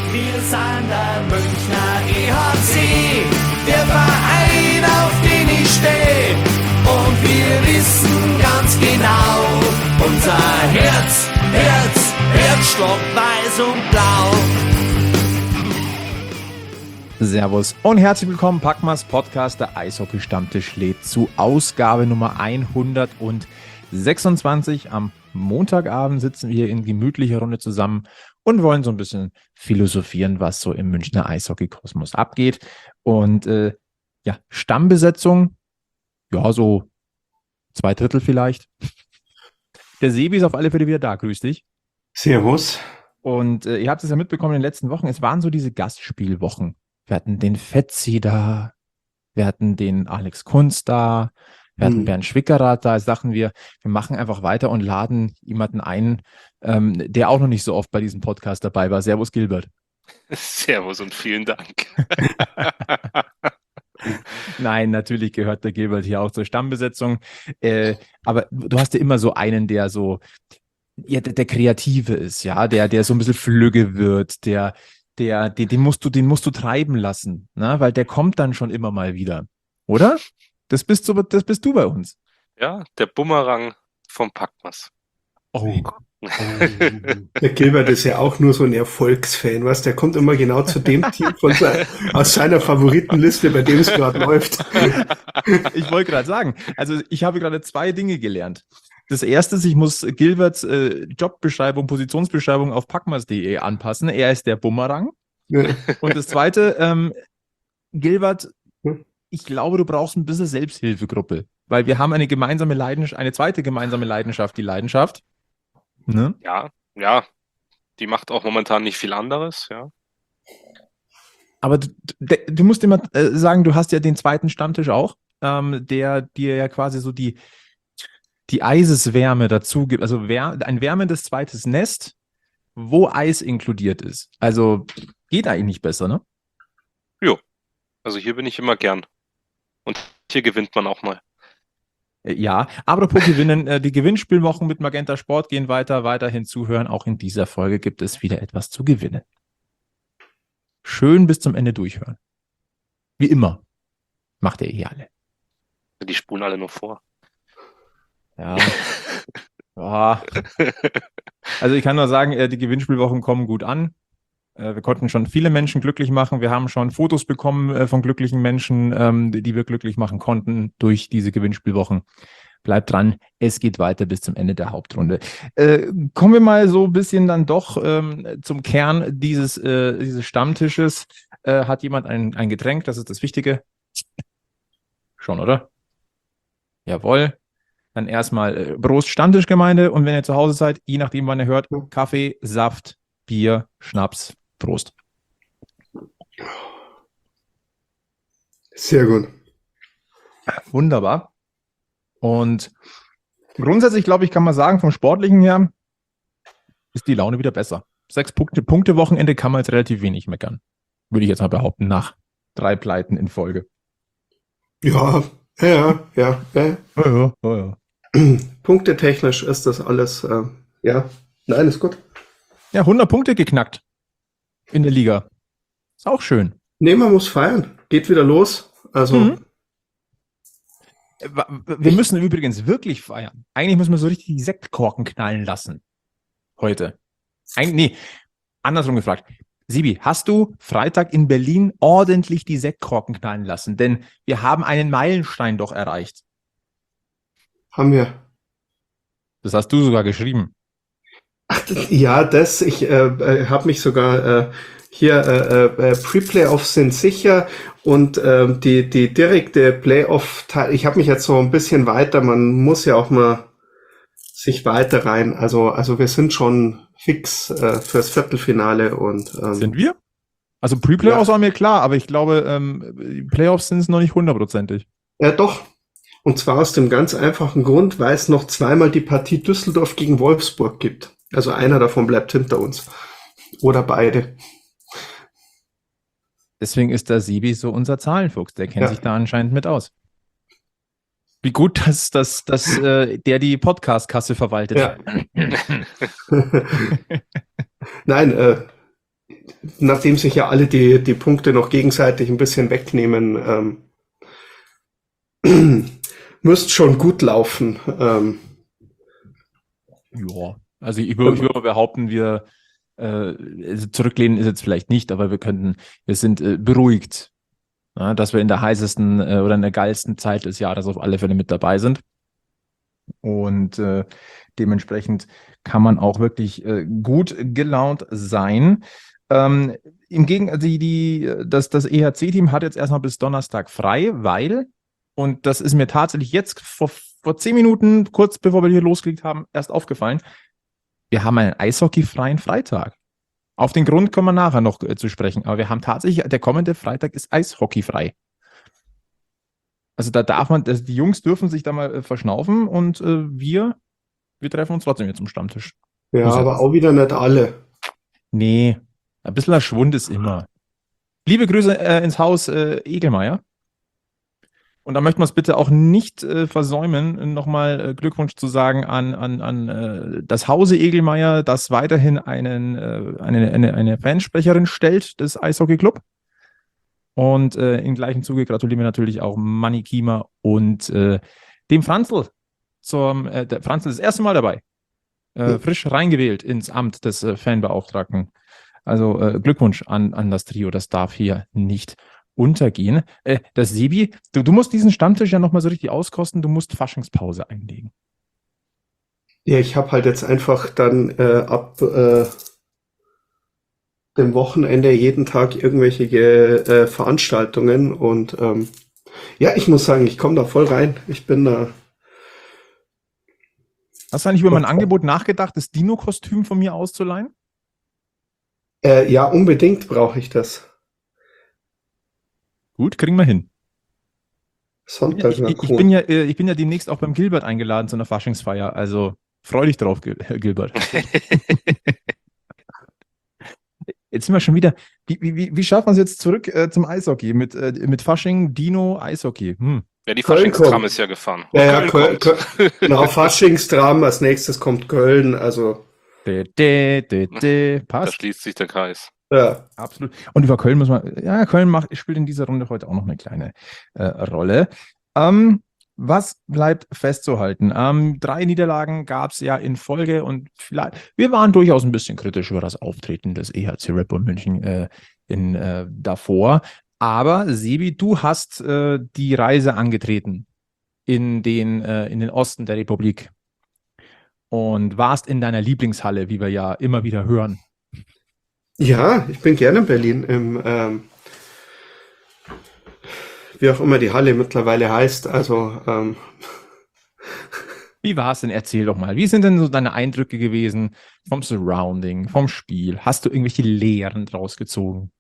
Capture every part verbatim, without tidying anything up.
Wir sind der Münchner E H C, der Verein, auf den ich stehe. Und wir wissen ganz genau, unser Herz, Herz, Herzstock, weiß und blau. Servus und herzlich willkommen, Packmas Podcast, der Eishockey-Stammtisch lädt zu Ausgabe Nummer hundertsechsundzwanzig. Am Montagabend sitzen wir hier in gemütlicher Runde zusammen und wollen so ein bisschen philosophieren, was so im Münchner Eishockey-Kosmos abgeht. Und äh, ja, Stammbesetzung, ja, so zwei Drittel vielleicht. Der Sebi ist auf alle Fälle wieder da, grüß dich. Servus. Und äh, ihr habt es ja mitbekommen in den letzten Wochen, es waren so diese Gastspielwochen. Wir hatten den Fetzi da, wir hatten den Alex Kunz da, wir hatten hm. Bernd Schwickerath da. Jetzt dachten wir, wir machen einfach weiter und laden jemanden ein, ähm, der auch noch nicht so oft bei diesem Podcast dabei war. Servus Gilbert. Servus und vielen Dank. Nein, natürlich gehört der Gilbert hier auch zur Stammbesetzung. Äh, aber du hast ja immer so einen, der so, ja, der, der Kreative ist, ja, der, der so ein bisschen flügge wird, der Der, den, den musst du, den musst du treiben lassen, ne? Weil der kommt dann schon immer mal wieder, oder? Das bist du, das bist du bei uns. Ja, der Bumerang vom Packmas. Oh. oh. Der Gilbert ist ja auch nur so ein Erfolgsfan, was? Der kommt immer genau zu dem Team von sein, aus seiner Favoritenliste, bei dem es gerade läuft. Ich wollte gerade sagen, also ich habe gerade zwei Dinge gelernt. Das erste ist, ich muss Gilberts äh, Jobbeschreibung, Positionsbeschreibung auf packmas punkt de anpassen. Er ist der Bumerang. Ja. Und das zweite, ähm, Gilbert, ich glaube, du brauchst ein bisschen Selbsthilfegruppe, weil wir haben eine gemeinsame Leidenschaft, eine zweite gemeinsame Leidenschaft, die Leidenschaft. Ne? Ja, ja, die macht auch momentan nicht viel anderes, ja. Aber du, du, du musst immer äh, sagen, du hast ja den zweiten Stammtisch auch, ähm, der dir ja quasi so die die Eiseswärme dazu gibt, also wär, ein wärmendes zweites Nest, wo Eis inkludiert ist. Also geht eigentlich nicht besser, ne? Jo, also hier bin ich immer gern. Und hier gewinnt man auch mal. Ja, apropos gewinnen, die Gewinnspielwochen mit Magenta Sport gehen weiter, weiterhin zuhören. Auch in dieser Folge gibt es wieder etwas zu gewinnen. Schön bis zum Ende durchhören. Wie immer. Macht ihr eh alle. Die spulen alle nur vor. Ja. Oh. Also ich kann nur sagen, die Gewinnspielwochen kommen gut an. Wir konnten schon viele Menschen glücklich machen. Wir haben schon Fotos bekommen von glücklichen Menschen, die wir glücklich machen konnten durch diese Gewinnspielwochen. Bleibt dran, es geht weiter bis zum Ende der Hauptrunde. Kommen wir mal so ein bisschen dann doch zum Kern dieses, dieses Stammtisches. Hat jemand ein, ein Getränk? Das ist das Wichtige. Schon, oder? Jawohl. Dann erstmal äh, Prost Stammtischgemeinde und wenn ihr zu Hause seid, je nachdem wann ihr hört, Kaffee, Saft, Bier, Schnaps, Prost. Sehr gut. Wunderbar. Und grundsätzlich, glaube ich, kann man sagen, vom Sportlichen her ist die Laune wieder besser. Sechs Punkte, Punkte Wochenende kann man jetzt relativ wenig meckern. Würde ich jetzt mal behaupten, nach drei Pleiten in Folge. Ja, ja, ja, ja. Oh ja, oh ja. Punktetechnisch ist das alles, äh, ja, nein, ist gut. Ja, hundert Punkte geknackt in der Liga. Ist auch schön. Nee, man muss feiern. Geht wieder los. Also. Mhm. Wir müssen übrigens wirklich feiern. Eigentlich müssen wir so richtig die Sektkorken knallen lassen. Heute. Eig- nee, andersrum gefragt. Sibi, hast du Freitag in Berlin ordentlich die Sektkorken knallen lassen? Denn wir haben einen Meilenstein doch erreicht. Haben wir. Das hast du sogar geschrieben. Ach, ja, das, ich äh, habe mich sogar äh, hier, äh, äh, Pre-Playoffs sind sicher und äh, die, die direkte Playoff-Teil, ich habe mich jetzt so ein bisschen weiter, man muss ja auch mal sich weiter rein, also, also wir sind schon fix äh, fürs Viertelfinale und ähm, sind wir? Also Pre-Playoffs ja. waren mir klar, aber ich glaube, ähm, die Playoffs sind es noch nicht hundertprozentig. Ja, doch. Und zwar aus dem ganz einfachen Grund, weil es noch zweimal die Partie Düsseldorf gegen Wolfsburg gibt. Also einer davon bleibt hinter uns. Oder beide. Deswegen ist der Sibi so unser Zahlenfuchs. Der kennt ja. sich da anscheinend mit aus. Wie gut, dass, dass, dass äh, der die Podcast-Kasse verwaltet. Ja. Nein, äh, nachdem sich ja alle die, die Punkte noch gegenseitig ein bisschen wegnehmen, ähm, müsste schon gut laufen. Ähm. Ja, also ich würde, ich würde behaupten, wir äh, zurücklehnen ist jetzt vielleicht nicht, aber wir könnten, wir sind äh, beruhigt, ja, dass wir in der heißesten äh, oder in der geilsten Zeit des Jahres auf alle Fälle mit dabei sind. Und äh, dementsprechend kann man auch wirklich äh, gut gelaunt sein. Ähm, im Gegenteil, die, die, das, das E H C-Team hat jetzt erstmal bis Donnerstag frei, weil, und das ist mir tatsächlich jetzt vor, vor zehn Minuten, kurz bevor wir hier losgelegt haben, erst aufgefallen, wir haben einen eishockeyfreien Freitag. Auf den Grund kommen wir nachher noch äh, zu sprechen, aber wir haben tatsächlich, der kommende Freitag ist eishockeyfrei. Also da darf man, also die Jungs dürfen sich da mal äh, verschnaufen und äh, wir, wir treffen uns trotzdem jetzt zum Stammtisch. Ja, Muss aber ja. auch wieder nicht alle. Nee, ein bisschen der Schwund ist immer. Liebe Grüße äh, ins Haus äh, Egelmeier. Und da möchten wir es bitte auch nicht äh, versäumen, nochmal äh, Glückwunsch zu sagen an, an, an äh, das Hause Egelmeier, das weiterhin einen, äh, eine, eine, eine Fansprecherin stellt des Eishockey-Club. Und äh, im gleichen Zuge gratulieren wir natürlich auch Manni Kiemer und äh, dem Franzl. Zum, äh, der Franzl ist das erste Mal dabei. Äh, frisch reingewählt ins Amt des äh, Fanbeauftragten. Also äh, Glückwunsch an, an das Trio, das darf hier nicht untergehen. Äh, das Sebi, du, du musst diesen Stammtisch ja nochmal so richtig auskosten, du musst Faschingspause einlegen. Ja, ich habe halt jetzt einfach dann äh, ab äh, dem Wochenende jeden Tag irgendwelche äh, Veranstaltungen und ähm, ja, ich muss sagen, ich komme da voll rein. Ich bin da. Hast du eigentlich über mein Angebot nachgedacht, das Dino-Kostüm von mir auszuleihen? Äh, ja, unbedingt brauche ich das. Gut, kriegen wir hin. Sonntag. Ich, ich, ich, bin ja, ich bin ja demnächst auch beim Gilbert eingeladen zu einer Faschingsfeier, also freu dich drauf, Gilbert. Jetzt sind wir schon wieder, wie, wie, wie schafft man es jetzt zurück äh, zum Eishockey? Mit, äh, mit Fasching, Dino, Eishockey. Hm. Ja, die Faschingstram ist ja gefahren. Ja, ja, Köln, Köln, Köln, genau, Faschingstram, als nächstes kommt Köln, also. De, de, de, de, passt. Da schließt sich der Kreis. Ja. Absolut. Und über Köln muss man, ja, Köln macht, spielt in dieser Runde heute auch noch eine kleine äh, Rolle. Ähm, was bleibt festzuhalten? Ähm, drei Niederlagen gab es ja in Folge und vielleicht, wir waren durchaus ein bisschen kritisch über das Auftreten des E H C Red Bull München äh, in, äh, davor. Aber Sebi, du hast äh, die Reise angetreten in den, äh, in den Osten der Republik und warst in deiner Lieblingshalle, wie wir ja immer wieder hören. Ja, ich bin gerne in Berlin. Im, ähm, wie auch immer die Halle mittlerweile heißt. Also ähm. Wie war es denn? Erzähl doch mal. Wie sind denn so deine Eindrücke gewesen vom Surrounding, vom Spiel? Hast du irgendwelche Lehren draus gezogen?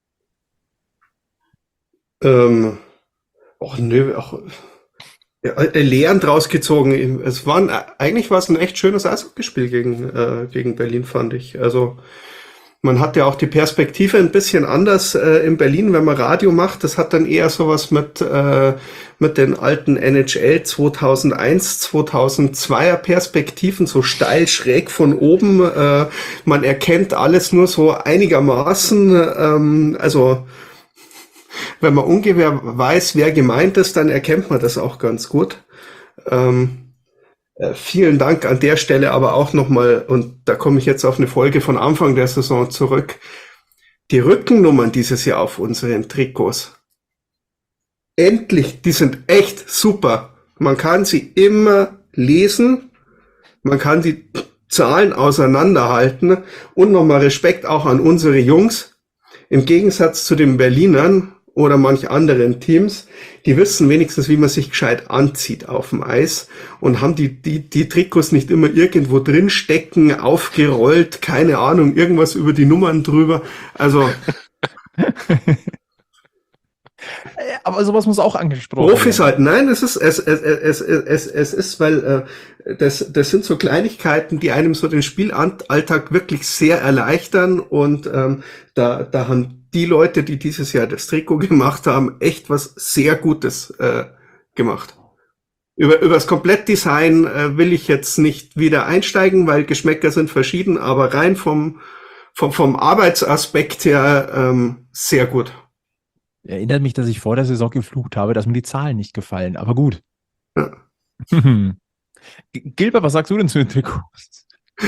Ähm, och, nö, auch ja, Lehren draus gezogen. Es waren eigentlich war es ein echt schönes Eishockeyspiel gegen äh, gegen Berlin, fand ich. Also man hat ja auch die Perspektive ein bisschen anders äh, in Berlin, wenn man Radio macht. Das hat dann eher sowas mit äh, mit den alten N H L zweitausendeins, zweitausendzweier Perspektiven, so steil schräg von oben. Äh, man erkennt alles nur so einigermaßen. Ähm, also wenn man ungefähr weiß, wer gemeint ist, dann erkennt man das auch ganz gut. Ähm, Äh, vielen Dank an der Stelle aber auch nochmal, und da komme ich jetzt auf eine Folge von Anfang der Saison zurück, die Rückennummern dieses Jahr auf unseren Trikots. Endlich, die sind echt super. Man kann sie immer lesen, man kann die Zahlen auseinanderhalten und nochmal Respekt auch an unsere Jungs. Im Gegensatz zu den Berlinern oder manch anderen Teams, die wissen wenigstens, wie man sich gescheit anzieht auf dem Eis und haben die, die, die Trikots nicht immer irgendwo drin stecken, aufgerollt, keine Ahnung, irgendwas über die Nummern drüber. Also. Aber sowas muss auch angesprochen werden. Profis halt, nein, es ist, es, es, es, es, es ist, weil, äh, das, das sind so Kleinigkeiten, die einem so den Spielalltag wirklich sehr erleichtern und, ähm, da, da haben die Leute, die dieses Jahr das Trikot gemacht haben, echt was sehr Gutes äh, gemacht. Über, über das Komplettdesign äh, will ich jetzt nicht wieder einsteigen, weil Geschmäcker sind verschieden, aber rein vom vom, vom Arbeitsaspekt her ähm, sehr gut. Erinnert mich, dass ich vor der Saison geflucht habe, dass mir die Zahlen nicht gefallen, aber gut. Ja. Gilbert, was sagst du denn zu den Trikots?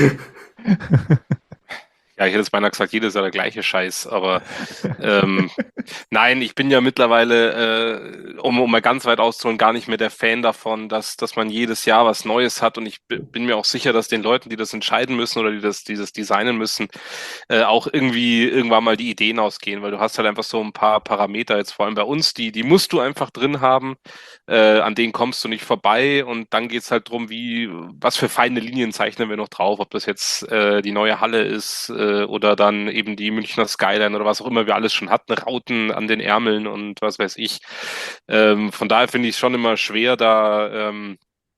Ja, ich hätte jetzt beinahe gesagt, jedes Jahr der gleiche Scheiß, aber ähm, nein, ich bin ja mittlerweile, äh, um, um mal ganz weit auszuholen, gar nicht mehr der Fan davon, dass, dass man jedes Jahr was Neues hat, und ich b- bin mir auch sicher, dass den Leuten, die das entscheiden müssen oder die das, die das designen müssen, äh, auch irgendwie irgendwann mal die Ideen ausgehen, weil du hast halt einfach so ein paar Parameter, jetzt vor allem bei uns, die, die musst du einfach drin haben, äh, an denen kommst du nicht vorbei, und dann geht's halt drum, wie, was für feine Linien zeichnen wir noch drauf, ob das jetzt äh, die neue Halle ist, äh, oder dann eben die Münchner Skyline oder was auch immer wir alles schon hatten, Rauten an den Ärmeln und was weiß ich. Ähm, von daher finde ich es schon immer schwer, da ähm,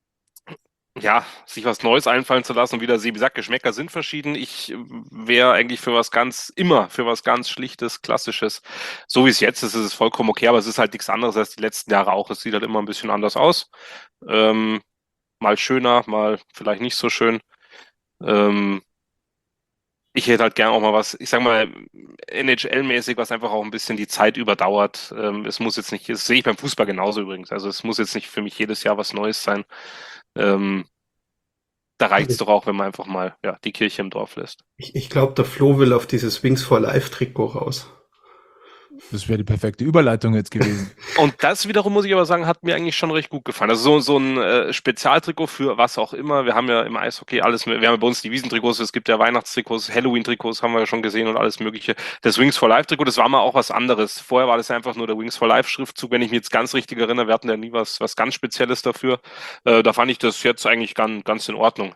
ja, sich was Neues einfallen zu lassen. Und wieder, wie gesagt, Geschmäcker sind verschieden. Ich wäre eigentlich für was ganz, immer für was ganz Schlichtes, Klassisches. So wie es jetzt ist, ist es vollkommen okay, aber es ist halt nichts anderes als die letzten Jahre auch. Es sieht halt immer ein bisschen anders aus. Ähm, mal schöner, mal vielleicht nicht so schön. Ähm, ich hätte halt gern auch mal was, ich sag mal, N H L-mäßig, was einfach auch ein bisschen die Zeit überdauert. Ähm, es muss jetzt nicht, das sehe ich beim Fußball genauso übrigens. Also es muss jetzt nicht für mich jedes Jahr was Neues sein. Ähm, da reicht es doch auch, wenn man einfach mal ja, die Kirche im Dorf lässt. Ich, ich glaube, der Flo will auf dieses Wings for Life Trikot raus. Das wäre die perfekte Überleitung jetzt gewesen. Und das wiederum, muss ich aber sagen, hat mir eigentlich schon recht gut gefallen. Also so, so ein äh, Spezialtrikot für was auch immer. Wir haben ja im Eishockey alles, wir haben ja bei uns die Wiesentrikots, es gibt ja Weihnachtstrikots, Halloween-Trikots haben wir ja schon gesehen und alles mögliche. Das Wings for Life Trikot, das war mal auch was anderes. Vorher war das ja einfach nur der Wings for Life Schriftzug, wenn ich mich jetzt ganz richtig erinnere. Wir hatten ja nie was, was ganz Spezielles dafür. Äh, da fand ich das jetzt eigentlich ganz, ganz in Ordnung.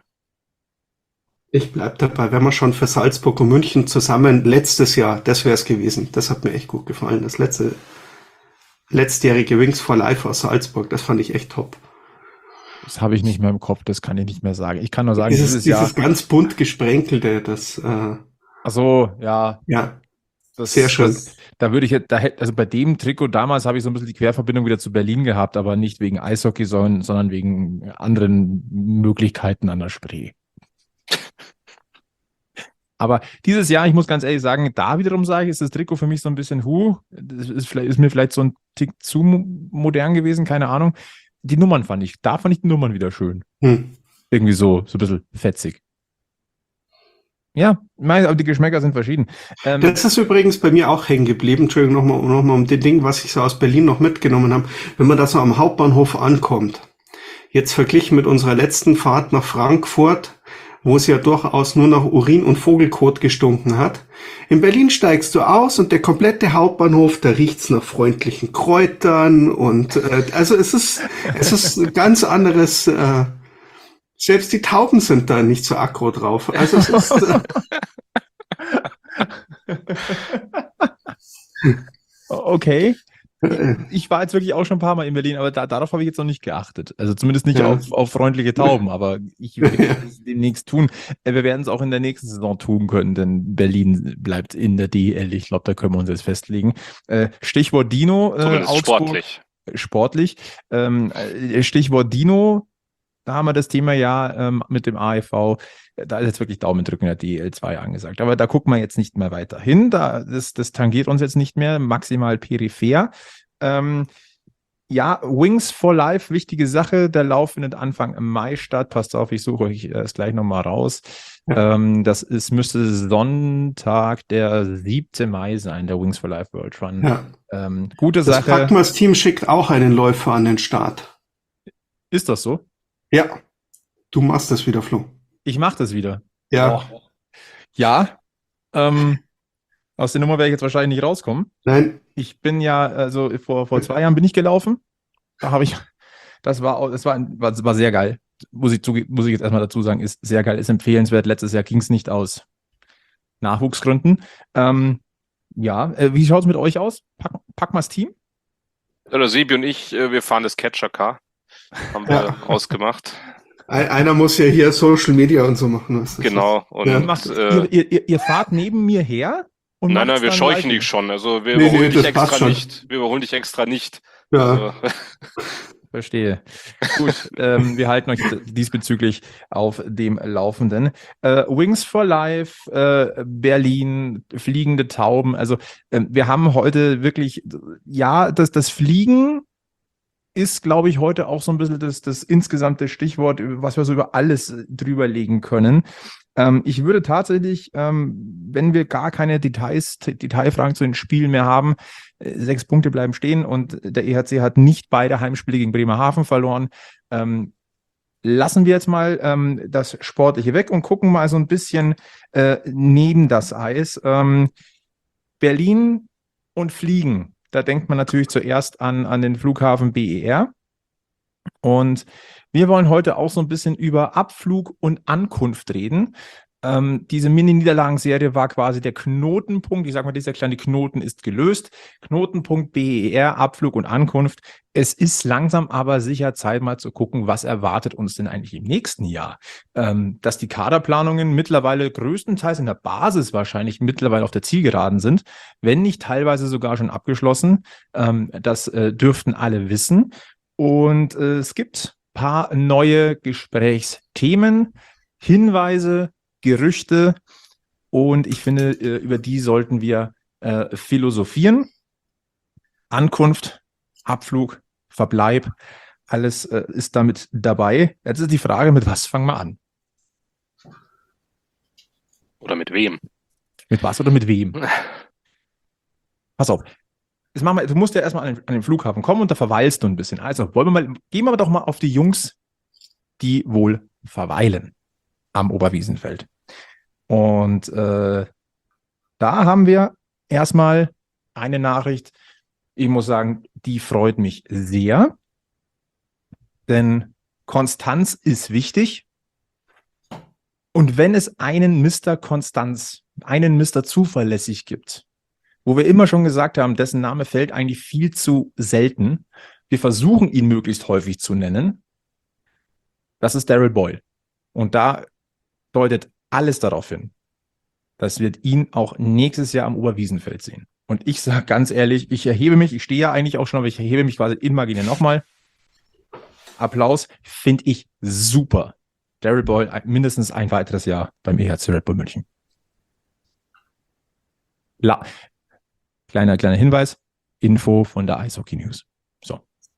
Ich bleib dabei, wenn wir schon für Salzburg und München zusammen letztes Jahr, das wäre es gewesen. Das hat mir echt gut gefallen. Das letzte, letztjährige Wings for Life aus Salzburg, das fand ich echt top. Das habe ich nicht mehr im Kopf, das kann ich nicht mehr sagen. Ich kann nur sagen, Dieses, dieses dieses Jahr. ganz bunt gesprenkelte, das, äh, Ach so, ja. ja, Das, sehr schön. Das, da würde ich jetzt, da hätte, also bei dem Trikot damals habe ich so ein bisschen die Querverbindung wieder zu Berlin gehabt, aber nicht wegen Eishockey, sondern, sondern wegen anderen Möglichkeiten an der Spree. Aber dieses Jahr, ich muss ganz ehrlich sagen, da wiederum sage ich, ist das Trikot für mich so ein bisschen, hu, das ist, vielleicht, ist mir vielleicht so ein Tick zu modern gewesen, keine Ahnung. Die Nummern fand ich, da fand ich die Nummern wieder schön. Hm. Irgendwie so, so ein bisschen fetzig. Ja, meine, aber die Geschmäcker sind verschieden. Ähm, Das ist übrigens bei mir auch hängen geblieben. Entschuldigung, nochmal noch mal um den Ding, was ich so aus Berlin noch mitgenommen habe. Wenn man da so am Hauptbahnhof ankommt, jetzt verglichen mit unserer letzten Fahrt nach Frankfurt, wo es ja durchaus nur nach Urin und Vogelkot gestunken hat. In Berlin steigst du aus und der komplette Hauptbahnhof, da riecht's nach freundlichen Kräutern und äh, also es ist es ist ein ganz anderes. Äh, selbst die Tauben sind da nicht so aggro drauf. Also es ist äh, okay. Ich war jetzt wirklich auch schon ein paar Mal in Berlin, aber da, darauf habe ich jetzt noch nicht geachtet. Also zumindest nicht Ja. auf, auf freundliche Tauben, aber ich werde es demnächst tun. Äh, Wir werden es auch in der nächsten Saison tun können, denn Berlin bleibt in der D L. Ich glaube, da können wir uns jetzt festlegen. Äh, Stichwort Dino. Äh, Zumindest Augsburg, sportlich. Sportlich. Ähm, äh, Stichwort Dino. Da haben wir das Thema ja ähm, mit dem A E V. Da ist jetzt wirklich Daumen drücken der D L zwei angesagt. Aber da gucken wir jetzt nicht mehr weiter hin. Da, das, das tangiert uns jetzt nicht mehr, maximal peripher. Ähm, ja, Wings for Life, wichtige Sache. Der Lauf findet Anfang Mai statt. Passt auf, ich suche euch das gleich nochmal raus. Ja. Ähm, das ist, müsste Sonntag, der siebte Mai sein, der Wings for Life World Run. ja. Ähm, gute Das Sache. Packmas-Team schickt auch einen Läufer an den Start. Ist das so? Ja, du machst das wieder, Flo. Ich mache das wieder. Ja, Oh. Ja, ähm, aus der Nummer werde ich jetzt wahrscheinlich nicht rauskommen. nein, Ich bin ja, also vor, vor zwei Jahren bin ich gelaufen. Da habe ich, das war, auch- das war, war, war sehr geil. Muss ich, zuge- muss ich jetzt erstmal dazu sagen, ist sehr geil, ist empfehlenswert. Letztes Jahr ging es nicht aus Nachwuchsgründen. Ähm, ja, äh, wie schaut es mit euch aus? Pack, Packmas Team? Ja, der Sebi und ich, äh, wir fahren das Catcher-Car. Haben wir Ja. ausgemacht. ein, einer muss ja hier Social Media und so machen. Das ist- Genau. Und Ja. Macht, äh, ihr, ihr, ihr fahrt neben mir her? Und nein, macht's nein, wir dann scheuchen live? dich schon. Also wir Nee, überholen nee, dich das passt extra schon. nicht. Wir überholen dich extra nicht. Ja, Also, Verstehe. Gut, ähm, wir halten euch diesbezüglich auf dem Laufenden. Äh, Wings for Life, äh, Berlin, fliegende Tauben. Also äh, wir haben heute wirklich, ja, das, das Fliegen ist, glaube ich, heute auch so ein bisschen das, das insgesamte Stichwort, was wir so über alles drüber legen können. Ähm, ich würde tatsächlich, ähm, wenn wir gar keine Details, Detailfragen zu den Spielen mehr haben, äh, sechs Punkte bleiben stehen und der E H C hat nicht beide Heimspiele gegen Bremerhaven verloren. Ähm, lassen wir jetzt mal ähm, das Sportliche weg und gucken mal so ein bisschen äh, neben das Eis. Ähm, Berlin und Fliegen. Da denkt man natürlich zuerst an, an den Flughafen B E R. Und wir wollen heute auch so ein bisschen über Abflug und Ankunft reden. Ähm, diese Mini-Niederlagenserie war quasi der Knotenpunkt. Ich sage mal, dieser kleine Knoten ist gelöst. Knotenpunkt B E R, Abflug und Ankunft. Es ist langsam aber sicher Zeit, mal zu gucken, was erwartet uns denn eigentlich im nächsten Jahr. Ähm, dass die Kaderplanungen mittlerweile größtenteils in der Basis wahrscheinlich mittlerweile auf der Zielgeraden sind, wenn nicht teilweise sogar schon abgeschlossen. Ähm, das äh, dürften alle wissen. Und äh, es gibt ein paar neue Gesprächsthemen, Hinweise, Gerüchte und ich finde, äh, über die sollten wir äh, philosophieren. Ankunft, Abflug, Verbleib, alles äh, ist damit dabei. Jetzt ist die Frage, mit was fangen wir an? Oder mit wem? Mit was oder mit wem? Pass auf. Jetzt machen wir, du musst ja erstmal an den, an den Flughafen kommen und da verweilst du ein bisschen. Also wollen wir mal, gehen wir doch mal auf die Jungs, die wohl verweilen am Oberwiesenfeld. Und äh, da haben wir erstmal eine Nachricht, ich muss sagen, die freut mich sehr, denn Konstanz ist wichtig. Und wenn es einen Mister Konstanz, einen Mister Zuverlässig gibt, wo wir immer schon gesagt haben, dessen Name fällt eigentlich viel zu selten. Wir versuchen ihn möglichst häufig zu nennen. Das ist Daryl Boyle. Und da deutet alles darauf hin, dass wir ihn auch nächstes Jahr am Oberwiesenfeld sehen. Und ich sage ganz ehrlich, ich erhebe mich, ich stehe ja eigentlich auch schon, aber ich erhebe mich quasi imaginär nochmal. Applaus, finde ich super. Daryl Boyle mindestens ein weiteres Jahr beim E H C Red Bull München. La Kleiner, kleiner Hinweis, Info von der Eishockey News. So.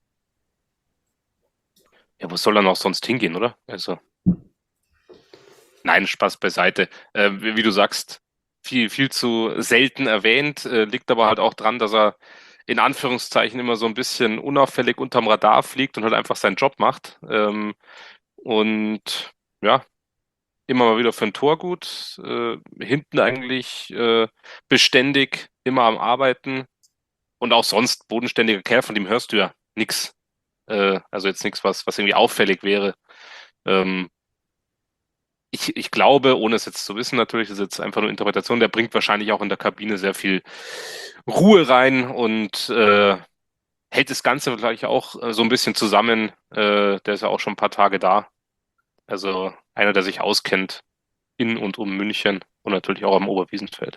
Ja, wo soll er noch sonst hingehen, oder? Also. Nein, Spaß beiseite. Äh, wie, wie du sagst, viel, viel zu selten erwähnt, äh, liegt aber halt auch dran, dass er in Anführungszeichen immer so ein bisschen unauffällig unterm Radar fliegt und halt einfach seinen Job macht. Ähm, und ja, immer mal wieder für ein Tor gut, äh, hinten eigentlich äh, beständig, immer am Arbeiten und auch sonst bodenständiger Kerl, von dem hörst du ja nichts. Äh, also jetzt nichts, was, was irgendwie auffällig wäre. Ähm, ich, ich glaube, ohne es jetzt zu wissen natürlich, das ist jetzt einfach nur Interpretation, der bringt wahrscheinlich auch in der Kabine sehr viel Ruhe rein und äh, hält das Ganze vielleicht auch so ein bisschen zusammen. Äh, der ist ja auch schon ein paar Tage da. Also einer, der sich auskennt in und um München und natürlich auch am Oberwiesenfeld.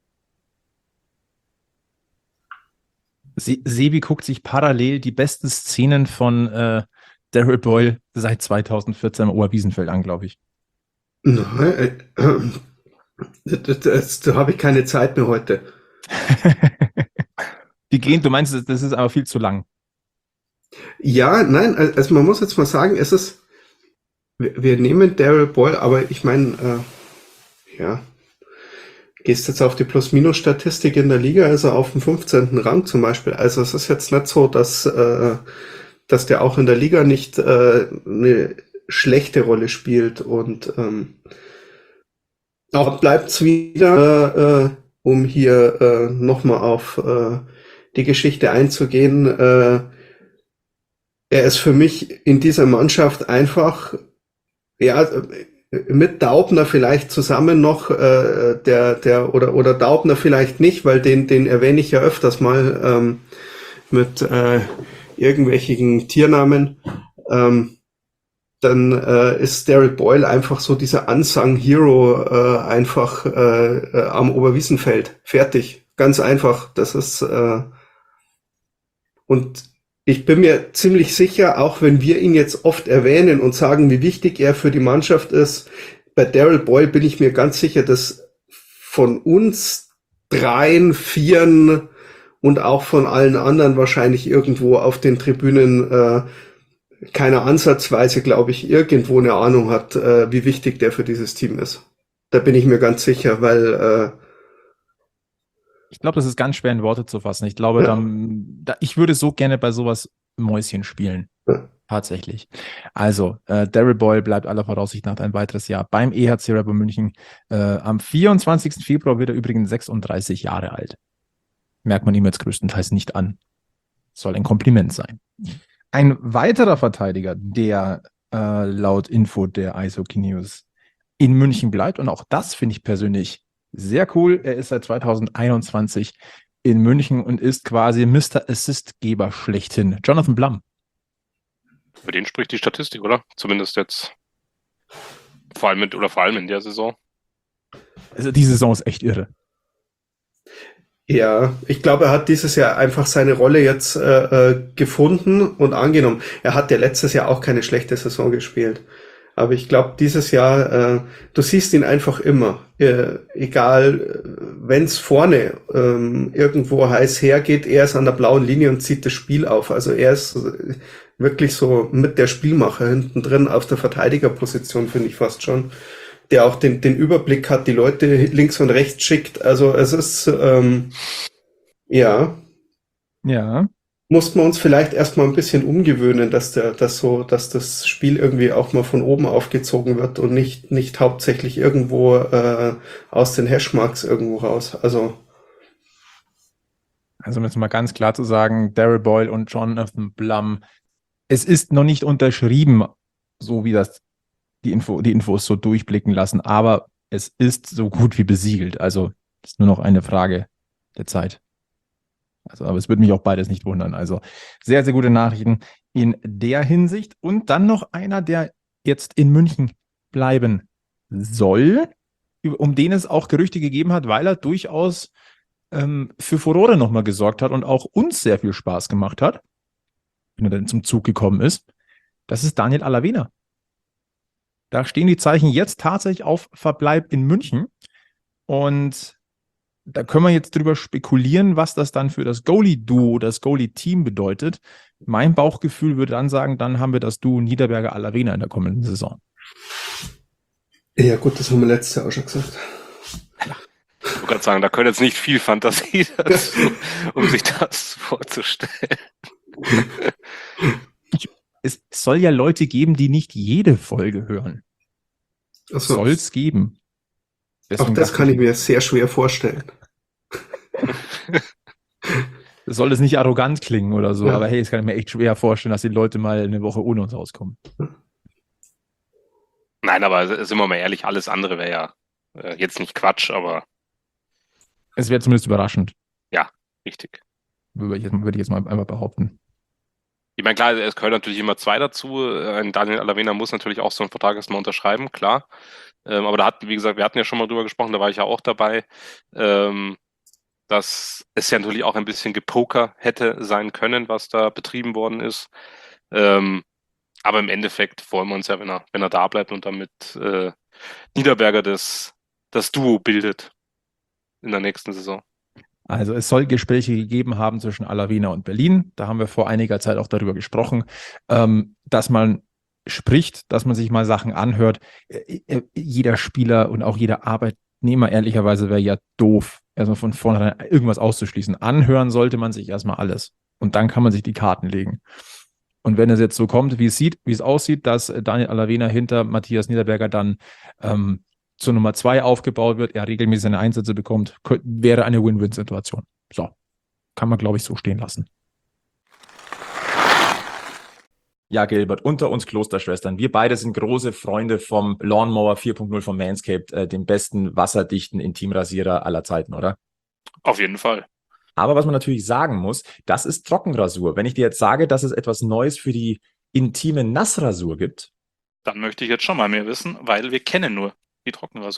Se Sebi guckt sich parallel die besten Szenen von äh, Daryl Boyle seit zweitausendvierzehn am Oberwiesenfeld an, glaube ich. Nein, äh, das, das, da habe ich keine Zeit mehr heute. Wie gehen? Du meinst, das ist aber viel zu lang. Ja, nein, also man muss jetzt mal sagen, es ist, wir, wir nehmen Daryl Boyle, aber ich meine, äh, ja, gehst jetzt auf die Plus-Minus-Statistik in der Liga, also auf dem fünfzehnten Rang zum Beispiel. Also es ist jetzt nicht so, dass, äh, dass der auch in der Liga nicht äh, eine schlechte Rolle spielt und ähm, auch bleibt's wieder, äh, äh, um hier äh, nochmal auf äh, die Geschichte einzugehen, äh, er ist für mich in dieser Mannschaft einfach, ja, mit Daubner vielleicht zusammen noch, äh, der, der, oder, oder Daubner vielleicht nicht, weil den, den erwähne ich ja öfters mal, ähm, mit, äh, irgendwelchen Tiernamen, ähm, dann, äh, ist Daryl Boyle einfach so dieser Unsung Hero, äh, einfach, äh, äh, am Oberwiesenfeld. Fertig. Ganz einfach. Das ist, äh, und Ich bin mir ziemlich sicher, auch wenn wir ihn jetzt oft erwähnen und sagen, wie wichtig er für die Mannschaft ist, bei Darryl Boyle bin ich mir ganz sicher, dass von uns dreien, vieren und auch von allen anderen wahrscheinlich irgendwo auf den Tribünen äh, keiner ansatzweise, glaube ich, irgendwo eine Ahnung hat, äh, wie wichtig der für dieses Team ist. Da bin ich mir ganz sicher, weil äh, Ich glaube, das ist ganz schwer in Worte zu fassen. Ich glaube, Ja. dann, da, ich würde so gerne bei sowas Mäuschen spielen. Ja. Tatsächlich. Also, äh, Darryl Boyle bleibt aller Voraussicht nach ein weiteres Jahr beim E H C Red Bull München. Äh, am vierundzwanzigsten Februar wird er übrigens sechsunddreißig Jahre alt. Merkt man ihm jetzt größtenteils nicht an. Soll ein Kompliment sein. Ein weiterer Verteidiger, der äh, laut Info der Eishockey News in München bleibt, und auch das finde ich persönlich sehr cool. Er ist seit zweitausendeinundzwanzig in München und ist quasi Mister Assistgeber schlechthin. Jonathan Blum. Für den spricht die Statistik, oder? Zumindest jetzt. Vor allem mit, oder vor allem in der Saison. Also die Saison ist echt irre. Ja, ich glaube, er hat dieses Jahr einfach seine Rolle jetzt äh, äh, gefunden und angenommen. Er hat ja letztes Jahr auch keine schlechte Saison gespielt. Aber ich glaube, dieses Jahr, äh, du siehst ihn einfach immer. Äh, egal, wenn es vorne ähm, irgendwo heiß hergeht, er ist an der blauen Linie und zieht das Spiel auf. Also er ist äh, wirklich so mit der Spielmacher hinten drin auf der Verteidigerposition, finde ich fast schon. Der auch den, den Überblick hat, die Leute links und rechts schickt. Also es ist, ähm, ja, Ja. mussten wir uns vielleicht erstmal ein bisschen umgewöhnen, dass der, dass so, dass das Spiel irgendwie auch mal von oben aufgezogen wird und nicht, nicht hauptsächlich irgendwo äh, aus den Hashmarks irgendwo raus. Also Also um jetzt mal ganz klar zu sagen, Darryl Boyle und Jonathan Blum, es ist noch nicht unterschrieben, so wie das die, Info, die Infos so durchblicken lassen, aber es ist so gut wie besiegelt. Also es ist nur noch eine Frage der Zeit. Also, aber es würde mich auch beides nicht wundern. Also sehr, sehr gute Nachrichten in der Hinsicht. Und dann noch einer, der jetzt in München bleiben soll, um den es auch Gerüchte gegeben hat, weil er durchaus ähm, für Furore nochmal gesorgt hat und auch uns sehr viel Spaß gemacht hat, wenn er dann zum Zug gekommen ist. Das ist Daniel Alavena. Da stehen die Zeichen jetzt tatsächlich auf Verbleib in München. Und da können wir jetzt drüber spekulieren, was das dann für das Goalie-Duo, das Goalie-Team bedeutet. Mein Bauchgefühl würde dann sagen, dann haben wir das Duo Niederberger-Alavena in der kommenden Saison. ja gut, das haben wir letztes Jahr auch schon gesagt. Ich wollte gerade sagen, da gehört jetzt nicht viel Fantasie dazu, um sich das vorzustellen. Es soll ja Leute geben, die nicht jede Folge hören. Ach so. Soll es geben. Auch Deswegen das dachte kann ich, ich mir sehr schwer vorstellen. soll es nicht arrogant klingen oder so, Ja. aber hey, es kann ich mir echt schwer vorstellen, dass die Leute mal eine Woche ohne uns auskommen. Nein, aber sind wir mal ehrlich, alles andere wäre ja äh, jetzt nicht Quatsch, aber Es wäre zumindest überraschend, richtig. würde ich, jetzt, würde ich jetzt mal einfach behaupten. Ich meine, klar, es gehört natürlich immer zwei dazu. Ein Daniel Alavena muss natürlich auch so einen Vertrag erstmal unterschreiben, klar. Ähm, aber da hatten, wie gesagt, wir hatten ja schon mal drüber gesprochen, da war ich ja auch dabei, ähm, dass es ja natürlich auch ein bisschen Gepoker hätte sein können, was da betrieben worden ist. Ähm, aber im Endeffekt freuen wir uns ja, wenn er, wenn er da bleibt und damit äh, Niederberger das, das Duo bildet in der nächsten Saison. Also es soll Gespräche gegeben haben zwischen Alavena und Berlin. Da haben wir vor einiger Zeit auch darüber gesprochen, ähm, dass man spricht, dass man sich mal Sachen anhört. Äh, äh, jeder Spieler und auch jeder Arbeitnehmer, ehrlicherweise, wäre ja doof, erstmal von vornherein irgendwas auszuschließen. Anhören sollte man sich erstmal alles. Und dann kann man sich die Karten legen. Und wenn es jetzt so kommt, wie es sieht, wie es aussieht, dass Daniel Alavena hinter Matthias Niederberger dann ähm, zur Nummer zwei aufgebaut wird, er regelmäßig seine Einsätze bekommt, könnt, wäre eine Win-Win-Situation. So, kann man, glaube ich, so stehen lassen. Ja, Gilbert, unter uns Klosterschwestern. Wir beide sind große Freunde vom Lawnmower vier Punkt null von Manscaped, äh, dem besten wasserdichten Intimrasierer aller Zeiten, oder? Auf jeden Fall. Aber was man natürlich sagen muss, das ist Trockenrasur. Wenn ich dir jetzt sage, dass es etwas Neues für die intime Nassrasur gibt, Dann möchte ich jetzt schon mal mehr wissen, weil wir kennen nur die Trockenrasur.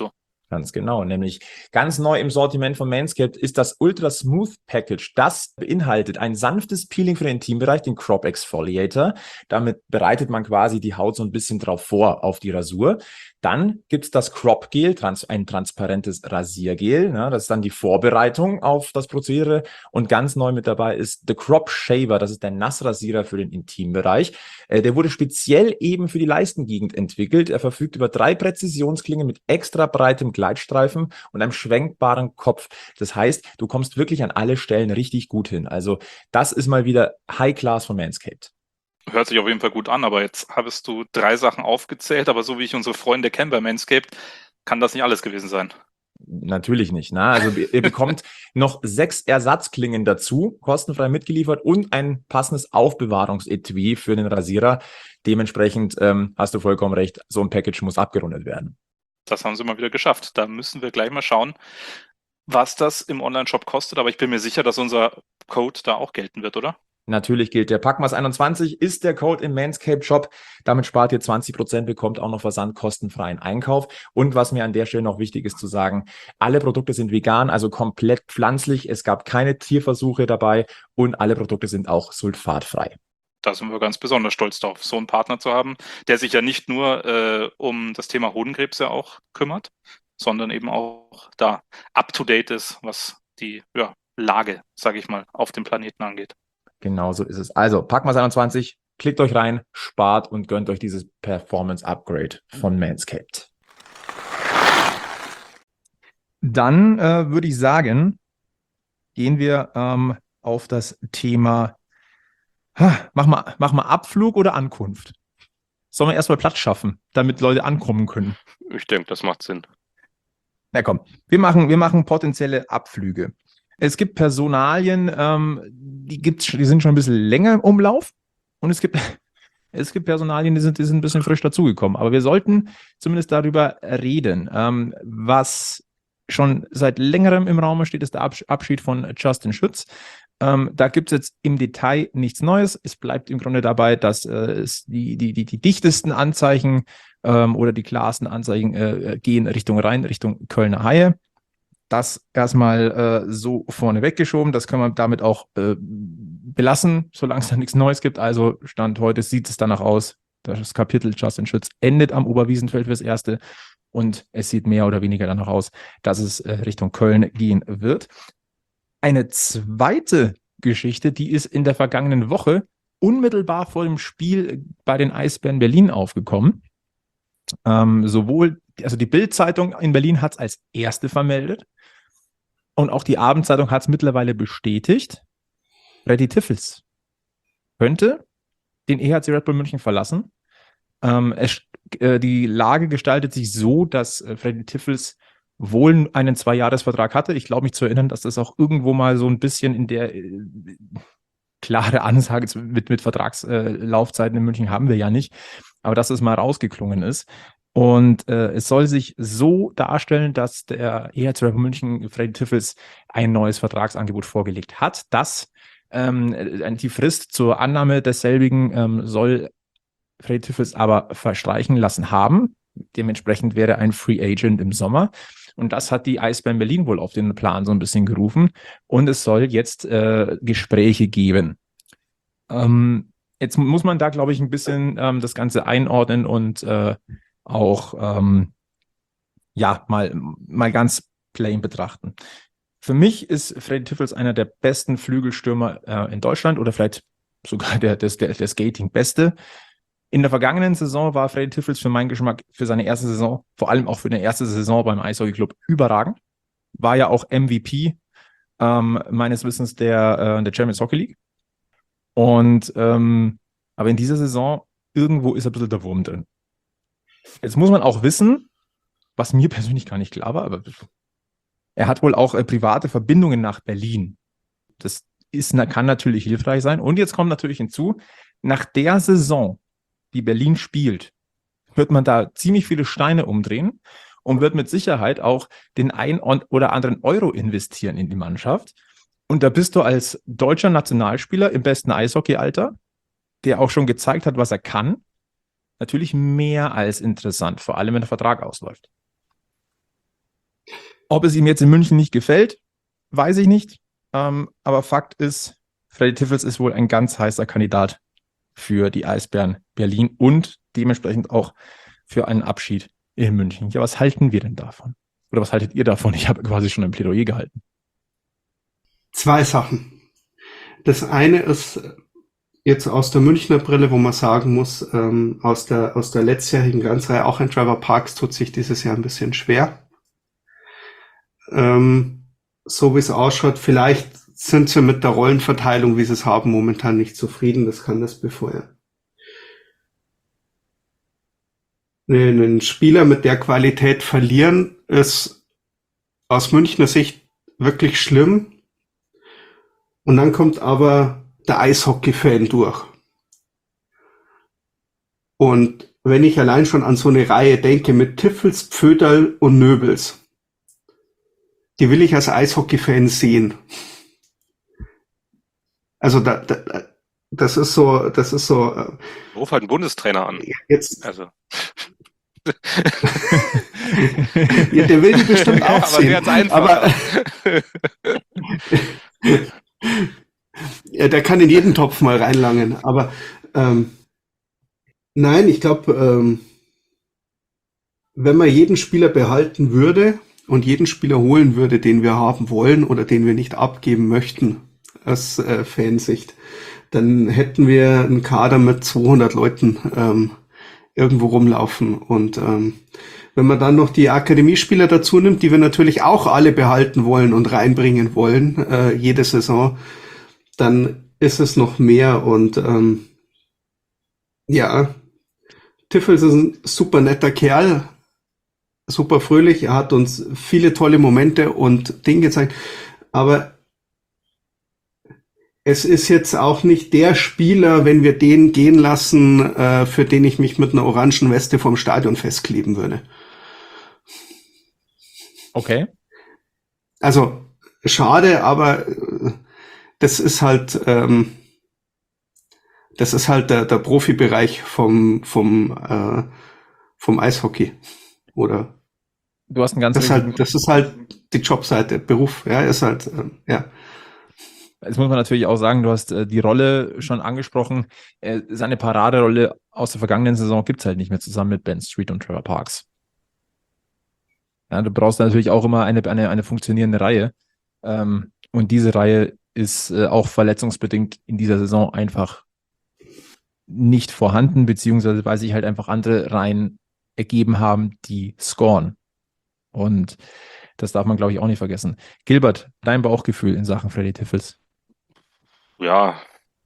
Ganz genau, nämlich ganz neu im Sortiment von Manscaped ist das Ultra Smooth Package. Das beinhaltet ein sanftes Peeling für den Intimbereich, den Crop Exfoliator. Damit bereitet man quasi die Haut so ein bisschen drauf vor auf die Rasur. Dann gibt's das Crop Gel, trans ein transparentes Rasiergel. Ne? Das ist dann die Vorbereitung auf das Prozedere. Und ganz neu mit dabei ist The Crop Shaver. Das ist der Nassrasierer für den Intimbereich. Äh, der wurde speziell eben für die Leistengegend entwickelt. Er verfügt über drei Präzisionsklingen mit extra breitem Gleitstreifen und einem schwenkbaren Kopf. Das heißt, du kommst wirklich an alle Stellen richtig gut hin. Also das ist mal wieder High Class von Manscaped. Hört sich auf jeden Fall gut an, aber jetzt hast du drei Sachen aufgezählt, aber so wie ich unsere Freunde kenne bei Manscaped, kann das nicht alles gewesen sein. Natürlich nicht. Ne? Also ihr bekommt noch sechs Ersatzklingen dazu, kostenfrei mitgeliefert und ein passendes Aufbewahrungsetui für den Rasierer. Dementsprechend ähm, hast du vollkommen recht, so ein Package muss abgerundet werden. Das haben sie mal wieder geschafft. Da müssen wir gleich mal schauen, was das im Onlineshop kostet, aber ich bin mir sicher, dass unser Code da auch gelten wird, oder? Natürlich gilt der Packmas einundzwanzig, ist der Code im Manscaped Shop. Damit spart ihr zwanzig Prozent, bekommt auch noch versandkostenfreien Einkauf. Und was mir an der Stelle noch wichtig ist zu sagen, alle Produkte sind vegan, also komplett pflanzlich. Es gab keine Tierversuche dabei und alle Produkte sind auch sulfatfrei. Da sind wir ganz besonders stolz drauf, so einen Partner zu haben, der sich ja nicht nur äh, um das Thema Hodenkrebs ja auch kümmert, sondern eben auch da up-to-date ist, was die ja, Lage, sage ich mal, auf dem Planeten angeht. Genau so ist es. Also, Packmas einundzwanzig, klickt euch rein, spart und gönnt euch dieses Performance-Upgrade von Manscaped. Dann äh, würde ich sagen, gehen wir ähm, auf das Thema, ha, mach mal, mach mal Abflug oder Ankunft. Sollen wir erstmal Platz schaffen, damit Leute ankommen können? Ich denke, das macht Sinn. Na komm, wir machen, wir machen potenzielle Abflüge. Es gibt Personalien, ähm, die gibt's, die sind schon ein bisschen länger im Umlauf. Und es gibt, es gibt Personalien, die sind, die sind ein bisschen frisch dazugekommen. Aber wir sollten zumindest darüber reden. Ähm, was schon seit längerem im Raum steht, ist der Abschied von Justin Schütz. Ähm, da gibt es jetzt im Detail nichts Neues. Es bleibt im Grunde dabei, dass äh, es die, die, die, die dichtesten Anzeichen ähm, oder die klarsten Anzeichen äh, gehen Richtung Rhein, Richtung Kölner Haie. Das erstmal äh, so vorne weggeschoben. Das können wir damit auch äh, belassen, solange es da nichts Neues gibt. Also Stand heute sieht es danach aus. Das Kapitel Justin Schütz endet am Oberwiesenfeld fürs Erste. Und es sieht mehr oder weniger danach aus, dass es äh, Richtung Köln gehen wird. Eine zweite Geschichte, die ist in der vergangenen Woche unmittelbar vor dem Spiel bei den Eisbären Berlin aufgekommen. Ähm, sowohl, also die Bild-Zeitung in Berlin hat es als erste vermeldet. Und auch die Abendzeitung hat es mittlerweile bestätigt. Freddy Tiffels könnte den E H C Red Bull München verlassen. Ähm, es, äh, die Lage gestaltet sich so, dass äh, Freddy Tiffels wohl einen Zwei-Jahres-Vertrag hatte. Ich glaube mich zu erinnern, dass das auch irgendwo mal so ein bisschen in der äh, klare Ansage mit, mit Vertragslaufzeiten äh, in München haben wir ja nicht. Aber dass es mal rausgeklungen ist. Und äh, es soll sich so darstellen, dass der E H C Red Bull München Freddy Tiffels ein neues Vertragsangebot vorgelegt hat. Das ähm, die Frist zur Annahme desselbigen ähm, soll Freddy Tiffels aber verstreichen lassen haben. Dementsprechend wäre ein Free Agent im Sommer. Und das hat die Eisbären Berlin wohl auf den Plan so ein bisschen gerufen. Und es soll jetzt äh, Gespräche geben. Ähm, jetzt muss man da, glaube ich, ein bisschen ähm, das Ganze einordnen und äh, auch ähm, ja mal, mal ganz plain betrachten. Für mich ist Freddy Tiffels einer der besten Flügelstürmer äh, in Deutschland oder vielleicht sogar der, der, der Skating-Beste. In der vergangenen Saison war Freddy Tiffels für meinen Geschmack für seine erste Saison, vor allem auch für eine erste Saison beim Eishockey-Club, überragend. War ja auch M V P ähm, meines Wissens der, äh, der Champions Hockey League. Und ähm, aber in dieser Saison irgendwo ist ein bisschen der Wurm drin. Jetzt muss man auch wissen, was mir persönlich gar nicht klar war, aber er hat wohl auch äh, private Verbindungen nach Berlin. Das ist, kann natürlich hilfreich sein. Und jetzt kommt natürlich hinzu, nach der Saison, die Berlin spielt, wird man da ziemlich viele Steine umdrehen und wird mit Sicherheit auch den ein oder anderen Euro investieren in die Mannschaft. Und da bist du als deutscher Nationalspieler im besten Eishockeyalter, der auch schon gezeigt hat, was er kann, natürlich mehr als interessant, vor allem wenn der Vertrag ausläuft. Ob es ihm jetzt in München nicht gefällt, weiß ich nicht. Ähm, aber Fakt ist, Freddy Tiffels ist wohl ein ganz heißer Kandidat für die Eisbären Berlin und dementsprechend auch für einen Abschied in München. Ja, was halten wir denn davon? Oder was haltet ihr davon? Ich habe quasi schon ein Plädoyer gehalten. Zwei Sachen. Das eine ist jetzt aus der Münchner Brille, wo man sagen muss, ähm, aus der aus der letztjährigen Glanzreihe, auch ein Trevor Parks tut sich dieses Jahr ein bisschen schwer. Ähm, so wie es ausschaut, vielleicht sind sie mit der Rollenverteilung, wie sie es haben, momentan nicht zufrieden. Das kann das befeuern. Einen Spieler mit der Qualität verlieren ist aus Münchner Sicht wirklich schlimm. Und dann kommt aber der Eishockey-Fan durch. Und wenn ich allein schon an so eine Reihe denke mit Tiffels, Pföderl und Nöbels, die will ich als Eishockey-Fan sehen. Also da, da, das ist so, das ist so. Ruf halt einen Bundestrainer an. Jetzt. Also. Ja, der will die bestimmt auch aber sehen. Aber ja, der kann in jeden Topf mal reinlangen. Aber ähm, nein, ich glaube, ähm, wenn man jeden Spieler behalten würde und jeden Spieler holen würde, den wir haben wollen oder den wir nicht abgeben möchten, aus äh, Fansicht, dann hätten wir einen Kader mit zweihundert Leuten ähm, irgendwo rumlaufen. Und ähm, wenn man dann noch die Akademiespieler dazu nimmt, die wir natürlich auch alle behalten wollen und reinbringen wollen, äh, jede Saison, dann ist es noch mehr. Und ähm, ja, Tiffels ist ein super netter Kerl, super fröhlich, er hat uns viele tolle Momente und Dinge gezeigt, aber es ist jetzt auch nicht der Spieler, wenn wir den gehen lassen, äh, für den ich mich mit einer orangen Weste vom Stadion festkleben würde. Okay. Also, schade, aber äh, das ist halt, ähm, das ist halt der, der Profibereich vom, vom, äh, vom Eishockey. Oder? Du hast einen ganz das ist halt, das ist halt die Jobseite, Beruf, ja, ist halt, äh, ja. Jetzt muss man natürlich auch sagen, du hast äh, die Rolle schon angesprochen. Äh, seine Paraderolle aus der vergangenen Saison gibt es halt nicht mehr zusammen mit Ben Street und Trevor Parks. Ja, du brauchst natürlich auch immer eine, eine, eine funktionierende Reihe. Ähm, und diese Reihe ist äh, auch verletzungsbedingt in dieser Saison einfach nicht vorhanden, beziehungsweise weil sich halt einfach andere Reihen ergeben haben, die scoren. Und das darf man, glaube ich, auch nicht vergessen. Gilbert, dein Bauchgefühl in Sachen Freddy Tiffels? Ja,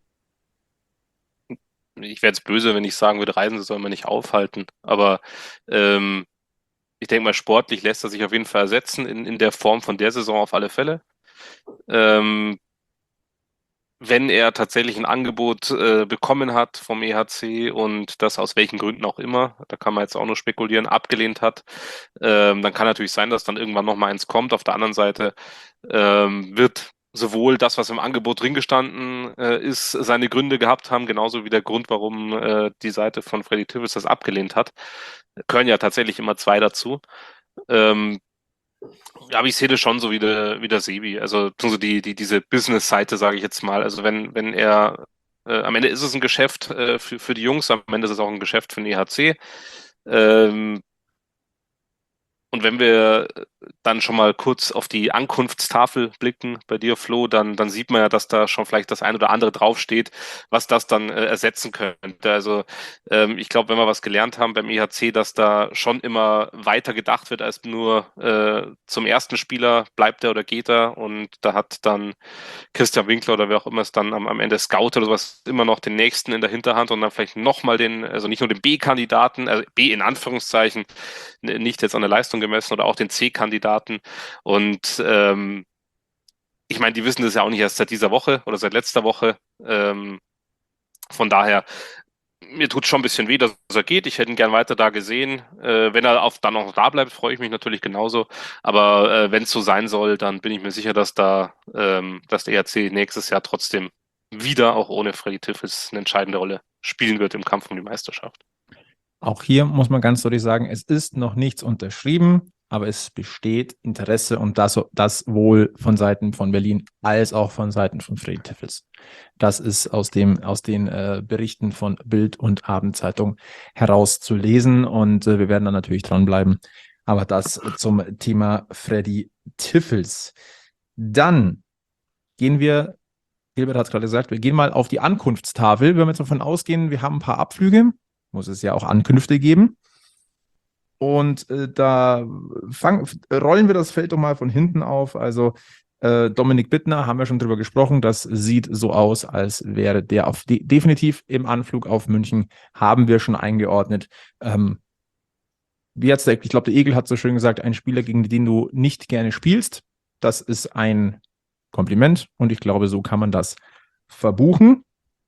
ich wäre jetzt böse, wenn ich sagen würde, Reisen soll man nicht aufhalten. Aber ähm, ich denke mal, sportlich lässt er sich auf jeden Fall ersetzen, in, in der Form von der Saison auf alle Fälle. Ähm, wenn er tatsächlich ein Angebot äh, bekommen hat vom E H C und das aus welchen Gründen auch immer, da kann man jetzt auch nur spekulieren, abgelehnt hat, ähm, dann kann natürlich sein, dass dann irgendwann nochmal eins kommt. Auf der anderen Seite ähm, wird sowohl das, was im Angebot drin gestanden äh, ist, seine Gründe gehabt haben, genauso wie der Grund, warum äh, die Seite von Freddy Tiffels das abgelehnt hat. Gehören ja tatsächlich immer zwei dazu. Ähm, aber ich sehe das schon so wie der, wie der Sebi. Also so die, die, diese Business-Seite, sage ich jetzt mal. Also wenn, wenn er, äh, am Ende ist es ein Geschäft äh, für, für die Jungs, am Ende ist es auch ein Geschäft für den E H C. Ähm, Und wenn wir dann schon mal kurz auf die Ankunftstafel blicken bei dir, Flo, dann, dann sieht man ja, dass da schon vielleicht das ein oder andere draufsteht, was das dann äh, ersetzen könnte. Also ähm, ich glaube, wenn wir was gelernt haben beim E H C, dass da schon immer weiter gedacht wird als nur äh, zum ersten Spieler, bleibt er oder geht er. Und da hat dann Christian Winkler oder wer auch immer es dann am, am Ende Scout oder sowas immer noch den nächsten in der Hinterhand und dann vielleicht nochmal den, also nicht nur den B-Kandidaten, also B in Anführungszeichen, nicht jetzt an der Leistung gemessen oder auch den C-Kandidaten. Und ähm, ich meine, die wissen das ja auch nicht erst seit dieser Woche oder seit letzter Woche. Ähm, von daher, mir tut schon ein bisschen weh, dass er geht. Ich hätte ihn gern weiter da gesehen. Äh, wenn er auf, dann noch da bleibt, freue ich mich natürlich genauso. Aber äh, wenn es so sein soll, dann bin ich mir sicher, dass da ähm, dass der E H C nächstes Jahr trotzdem wieder, auch ohne Freddy Tiffels, eine entscheidende Rolle spielen wird im Kampf um die Meisterschaft. Auch hier muss man ganz deutlich sagen, es ist noch nichts unterschrieben. aber es besteht Interesse und das, das wohl von Seiten von Berlin als auch von Seiten von Freddy Tiffels. Das ist aus dem aus den äh, Berichten von Bild und Abendzeitung herauszulesen und äh, wir werden dann natürlich dranbleiben. Aber das zum Thema Freddy Tiffels. Dann gehen wir, Gilbert hat es gerade gesagt, wir gehen mal auf die Ankunftstafel. Wenn wir jetzt davon ausgehen, wir haben ein paar Abflüge, muss es ja auch Ankünfte geben. Und äh, da fang, rollen wir das Feld doch mal von hinten auf. Also äh, Dominik Bittner, haben wir schon drüber gesprochen, das sieht so aus, als wäre der auf de- definitiv im Anflug auf München, haben wir schon eingeordnet. Ähm, wie hat's der, ich glaube, der Egel hat so schön gesagt, ein Spieler, gegen den du nicht gerne spielst. Das ist ein Kompliment und ich glaube, so kann man das verbuchen.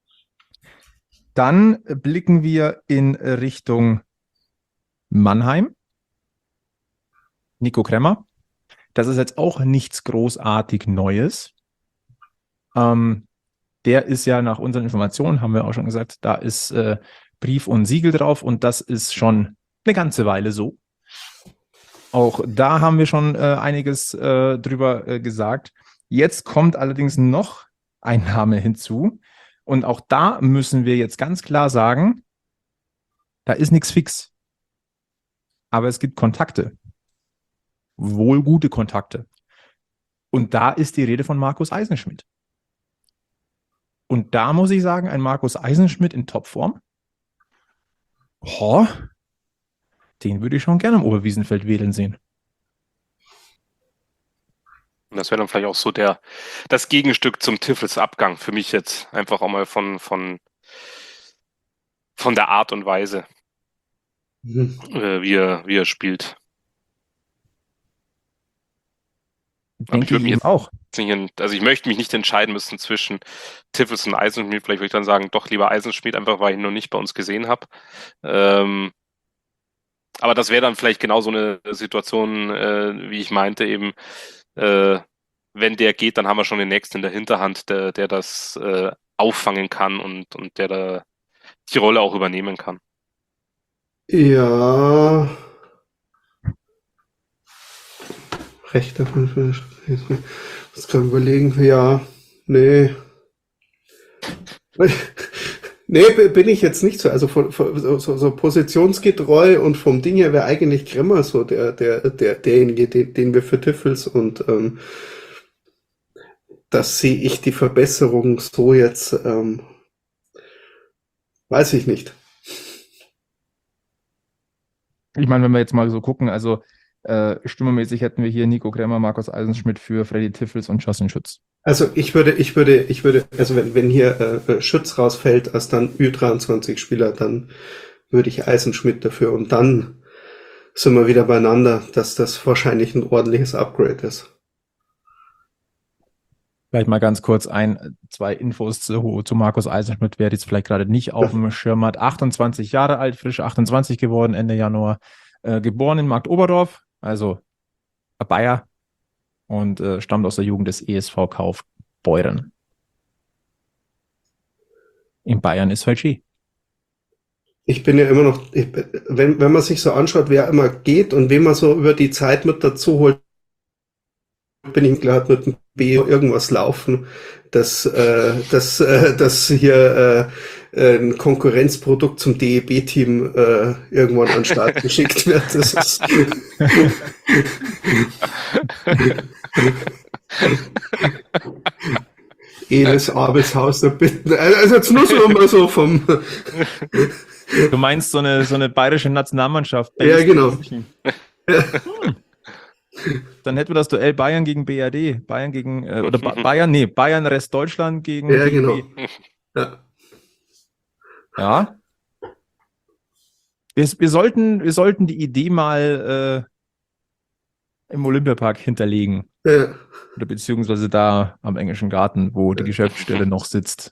Dann blicken wir in Richtung Mannheim. Nico Kremmer. Das ist jetzt auch nichts großartig Neues. Ähm, der ist ja nach unseren Informationen, haben wir auch schon gesagt, da ist äh, Brief und Siegel drauf und das ist schon eine ganze Weile so. Auch da haben wir schon äh, einiges äh, drüber äh, gesagt. Jetzt kommt allerdings noch ein Name hinzu und auch da müssen wir jetzt ganz klar sagen, da ist nichts fix. Aber es gibt Kontakte. Wohl gute Kontakte. Und da ist die Rede von Markus Eisenschmidt. Und da muss ich sagen, ein Markus Eisenschmidt in Topform, oh, den würde ich schon gerne im Oberwiesenfeld wählen sehen. Und das wäre dann vielleicht auch so der das Gegenstück zum Tiffels Abgang für mich jetzt. Einfach auch mal von, von, von der Art und Weise, Mhm. äh, wie, er, wie er spielt. Aber ich Denke würde ich mich eben jetzt auch. nicht, in- also ich möchte mich nicht entscheiden müssen zwischen Tiffels und Eisenschmidt. Vielleicht würde ich dann sagen, doch lieber Eisenschmidt, einfach weil ich ihn noch nicht bei uns gesehen habe. Ähm, aber das wäre dann vielleicht genau so eine Situation, äh, wie ich meinte, eben, äh, wenn der geht, dann haben wir schon den nächsten in der Hinterhand, der, der das äh, auffangen kann und, und der da die Rolle auch übernehmen kann. Ja. Rechter. Das kann überlegen. Ja. Nee. Nee, b- bin ich jetzt nicht so. Also von, von, so, so so positionsgetreu und vom Ding her wäre eigentlich Kremmer so der, der, der, derjenige, den, den wir für Tiffels und ähm, das sehe ich die Verbesserung so jetzt, ähm, weiß ich nicht. Ich meine, wenn wir jetzt mal so gucken, also äh, stimmermäßig hätten wir hier Nico Kremmer, Markus Eisenschmidt für Freddy Tiffels und Justin Schütz. Also ich würde, ich würde, ich würde, also wenn, wenn hier äh, Schütz rausfällt als dann Ü dreiundzwanzig Spieler, dann würde ich Eisenschmidt dafür und dann sind wir wieder beieinander, dass das wahrscheinlich ein ordentliches Upgrade ist. Vielleicht mal ganz kurz ein, zwei Infos zu, zu Markus Eisenschmidt, wer jetzt vielleicht gerade nicht auf dem Schirm hat. achtundzwanzig Jahre alt, frisch achtundzwanzig geworden, Ende Januar, äh, geboren in Marktoberdorf, also ein Bayer und äh, stammt aus der Jugend des E S V Kaufbeuren. In Bayern ist halt Ski. Ich bin ja immer noch, ich, wenn, wenn man sich so anschaut, wer immer geht und wen man so über die Zeit mit dazu holt, bin ich klar, mit dem B irgendwas laufen, dass, äh, dass, äh, dass hier äh, ein Konkurrenzprodukt zum D E B-Team äh, irgendwann an den Start geschickt wird. Das ist Elis Abelshaus der Bitten. Also jetzt nur so mal so vom. Du meinst so eine, so eine bayerische Nationalmannschaft? Ja, genau. Ja. Hm. Dann hätten wir das Duell Bayern gegen B R D. Bayern gegen, äh, oder ba Bayern, nee, Bayern Rest Deutschland gegen Ja, D E B. genau. Ja. Ja. Wir, wir, sollten, wir sollten die Idee mal äh, im Olympiapark hinterlegen. Ja. Oder beziehungsweise da am Englischen Garten, wo die Geschäftsstelle noch sitzt.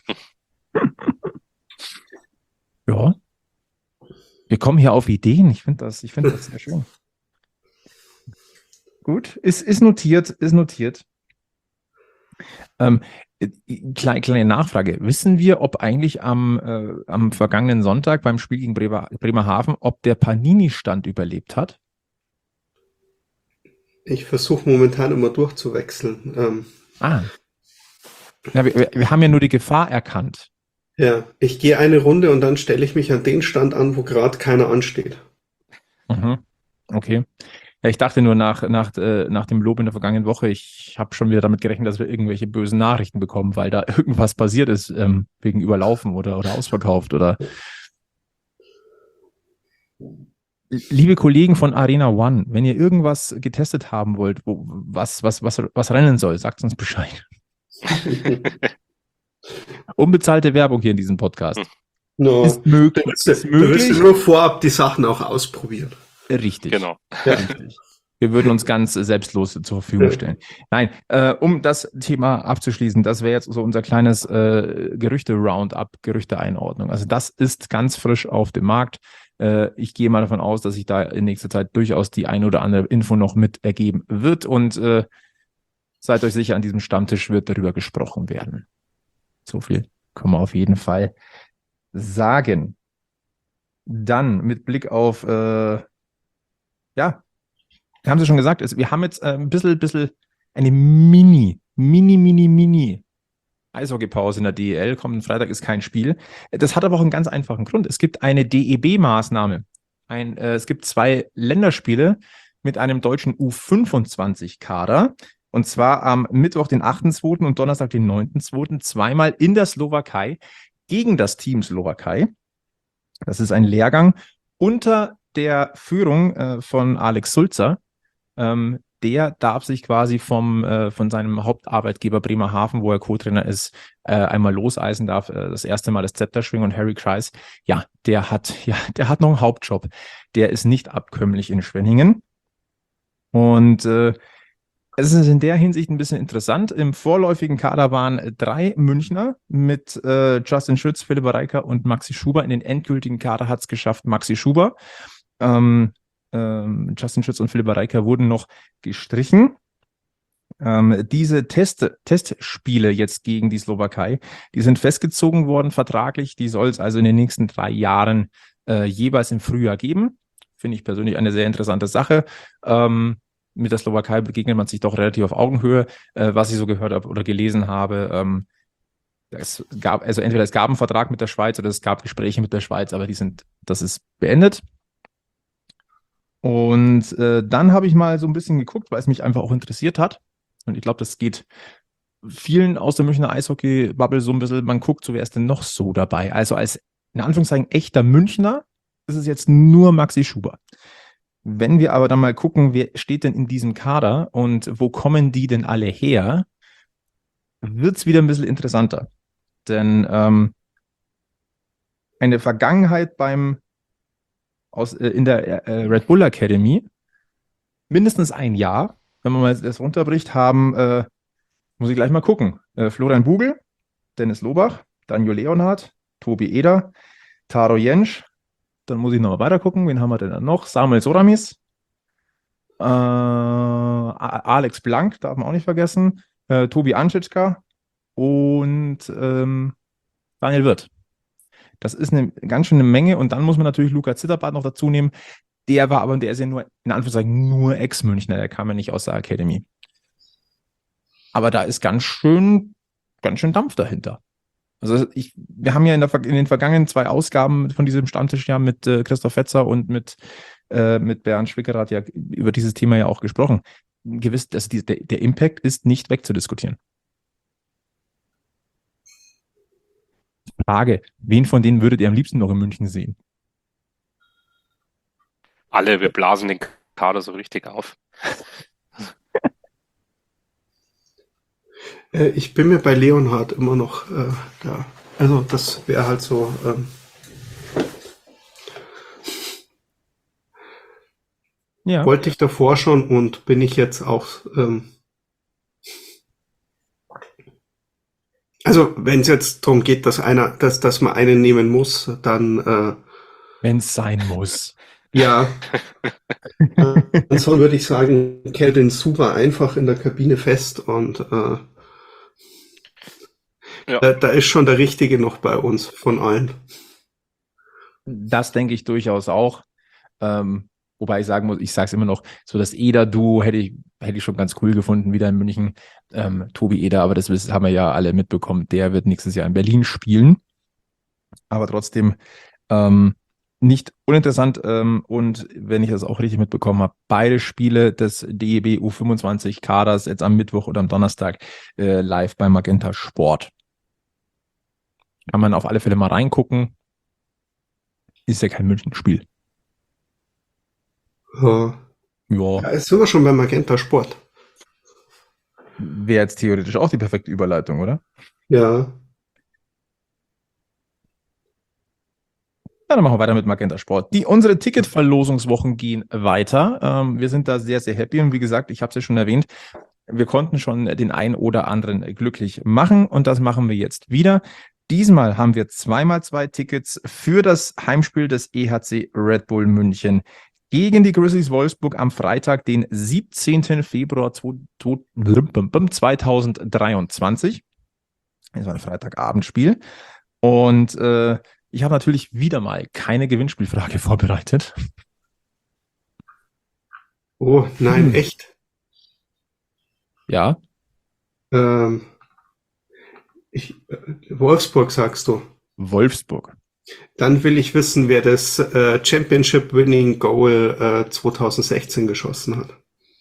Ja. Wir kommen hier auf Ideen. Ich finde das, ich finde das sehr schön. Gut, ist, ist notiert, ist notiert. Ähm, kleine, kleine Nachfrage. Wissen wir, ob eigentlich am, äh, am vergangenen Sonntag beim Spiel gegen Bremer, Bremerhaven, ob der Panini-Stand überlebt hat? Ich versuche momentan immer durchzuwechseln. Ähm, Ah. Ja, wir, wir wir haben ja nur die Gefahr erkannt. ja, ich gehe eine Runde und dann stelle ich mich an den Stand an, wo gerade keiner ansteht. Mhm. Okay. Ja, ich dachte nur nach, nach, äh, nach dem Lob in der vergangenen Woche, ich habe schon wieder damit gerechnet, dass wir irgendwelche bösen Nachrichten bekommen, weil da irgendwas passiert ist, ähm, wegen Überlaufen oder, oder ausverkauft oder. Liebe Kollegen von Arena One, wenn ihr irgendwas getestet haben wollt, wo, was, was, was, was rennen soll, sagt uns Bescheid. Unbezahlte Werbung hier in diesem Podcast. No. Ist möglich. Du willst, Ist du willst möglich. nur vorab die Sachen auch ausprobieren. Richtig. Genau. Ja. Richtig. Wir würden uns ganz selbstlos zur Verfügung stellen. Nein, äh, um das Thema abzuschließen, das wäre jetzt so unser kleines äh, Gerüchte-Roundup, Gerüchte-Einordnung. Also das ist ganz frisch auf dem Markt. Äh, ich gehe mal davon aus, dass sich da in nächster Zeit durchaus die ein oder andere Info noch mit ergeben wird. Und äh, seid euch sicher, an diesem Stammtisch wird darüber gesprochen werden. So viel können wir auf jeden Fall sagen. Dann mit Blick auf, äh, ja, haben Sie schon gesagt, es, wir haben jetzt äh, ein bisschen, bisschen eine Mini, Mini, Mini, Mini Eishockeypause in der D E L. Kommenden Freitag ist kein Spiel. Das hat aber auch einen ganz einfachen Grund. Es gibt eine D E B-Maßnahme. Ein, äh, es gibt zwei Länderspiele mit einem deutschen U fünfundzwanzig-Kader. Und zwar am Mittwoch, den achten zweiten und Donnerstag, den neunten zweiten zweimal in der Slowakei gegen das Team Slowakei. Das ist ein Lehrgang unter der Führung äh, von Alex Sulzer. Ähm, der darf sich quasi vom, äh, von seinem Hauptarbeitgeber Bremerhaven, wo er Co-Trainer ist, äh, einmal loseisen darf. Äh, das erste Mal das Zepter schwingen und Harry Kreis, ja, der hat, ja, der hat noch einen Hauptjob. Der ist nicht abkömmlich in Schwenningen. Und äh, es ist in der Hinsicht ein bisschen interessant. Im vorläufigen Kader waren drei Münchner mit äh, Justin Schütz, Philipp Reiker und Maxi Schuber. In den endgültigen Kader hat es geschafft Maxi Schuber. Ähm, ähm, Justin Schütz und Philipp Reiker wurden noch gestrichen. Ähm, diese Test, Testspiele jetzt gegen die Slowakei, die sind festgezogen worden vertraglich. Die soll es also in den nächsten drei Jahren äh, jeweils im Frühjahr geben. Finde ich persönlich eine sehr interessante Sache. Ähm, mit der Slowakei begegnet man sich doch relativ auf Augenhöhe, äh, was ich so gehört habe oder gelesen habe. Ähm, es gab, also entweder es gab einen Vertrag mit der Schweiz oder es gab Gespräche mit der Schweiz, aber die sind, das ist beendet. Und äh, dann habe ich mal so ein bisschen geguckt, weil es mich einfach auch interessiert hat. Und ich glaube, das geht vielen aus der Münchner Eishockey-Bubble so ein bisschen, man guckt, so wer ist denn noch so dabei. Also als, in Anführungszeichen, echter Münchner ist es jetzt nur Maxi Schuber. Wenn wir aber dann mal gucken, wer steht denn in diesem Kader und wo kommen die denn alle her, wird es wieder ein bisschen interessanter. Denn ähm, eine Vergangenheit beim aus, äh, in der äh, Red Bull Academy, mindestens ein Jahr, wenn man mal das runterbricht, haben, äh, muss ich gleich mal gucken, äh, Florian Bugel, Dennis Lobach, Daniel Leonhardt, Tobi Eder, Taro Jensch, dann muss ich noch mal weiter gucken, wen haben wir denn da noch? Samuel Soramis, äh, Alex Blank, darf man auch nicht vergessen, äh, Tobi Anschitschka und ähm, Daniel Wirth. Das ist eine ganz schöne Menge und dann muss man natürlich Luca Zitterbart noch dazu nehmen. Der war aber, der ist ja nur, in Anführungszeichen, nur Ex-Münchner, der kam ja nicht aus der Academy. Aber da ist ganz schön, ganz schön Dampf dahinter. Also ich, wir haben ja in, der, in den vergangenen zwei Ausgaben von diesem Stammtisch ja mit äh, Christoph Fetzer und mit, äh, mit Bernd Schwickerath ja über dieses Thema ja auch gesprochen. Gewiss, dass die, der, der Impact ist nicht wegzudiskutieren. Frage, wen von denen würdet ihr am liebsten noch in München sehen? Alle, wir blasen den Kader so richtig auf. Äh, ich bin mir bei Leonhardt immer noch äh, da. Also das wäre halt so. Ähm, Ja. Wollte ich davor schon und bin ich jetzt auch. Ähm, also wenn es jetzt darum geht, dass einer, dass, dass man einen nehmen muss, dann. Äh, Wenn es sein muss. Ja. Ansonsten würde ich sagen, kell den super einfach in der Kabine fest und äh, Ja. da, da ist schon der Richtige noch bei uns von allen. Das denke ich durchaus auch. Ähm, Wobei ich sagen muss, ich sage es immer noch, so das Eder-Duo hätte ich, hätte ich schon ganz cool gefunden, wieder in München. Ähm, Tobi Eder, aber das haben wir ja alle mitbekommen, der wird nächstes Jahr in Berlin spielen. Aber trotzdem ähm, nicht uninteressant. Ähm, und wenn ich das auch richtig mitbekommen habe, beide Spiele des D E B U fünfundzwanzig Kaders jetzt am Mittwoch oder am Donnerstag äh, live bei Magenta Sport. Kann man auf alle Fälle mal reingucken. Ist ja kein München-Spiel. Ja. Ja, Ja, jetzt sind wir schon bei Magenta Sport. wäre jetzt theoretisch auch die perfekte Überleitung, oder? Ja. Ja, dann machen wir weiter mit Magenta Sport. Die, unsere Ticketverlosungswochen gehen weiter. Ähm, wir sind da sehr, sehr happy. Und wie gesagt, ich habe es ja schon erwähnt, wir konnten schon den einen oder anderen glücklich machen. Und das machen wir jetzt wieder. Diesmal haben wir zweimal zwei Tickets für das Heimspiel des E H C Red Bull München gegen die Grizzlies Wolfsburg am Freitag, den siebzehnten Februar zweitausenddreiundzwanzig. Das war ein Freitagabendspiel. Und äh, ich habe natürlich wieder mal keine Gewinnspielfrage vorbereitet. Oh, nein, Hm. echt. Ja, Ähm, ich, äh, Wolfsburg sagst du. Wolfsburg. Dann will ich wissen, wer das äh, Championship Winning Goal äh, zweitausendsechzehn geschossen hat.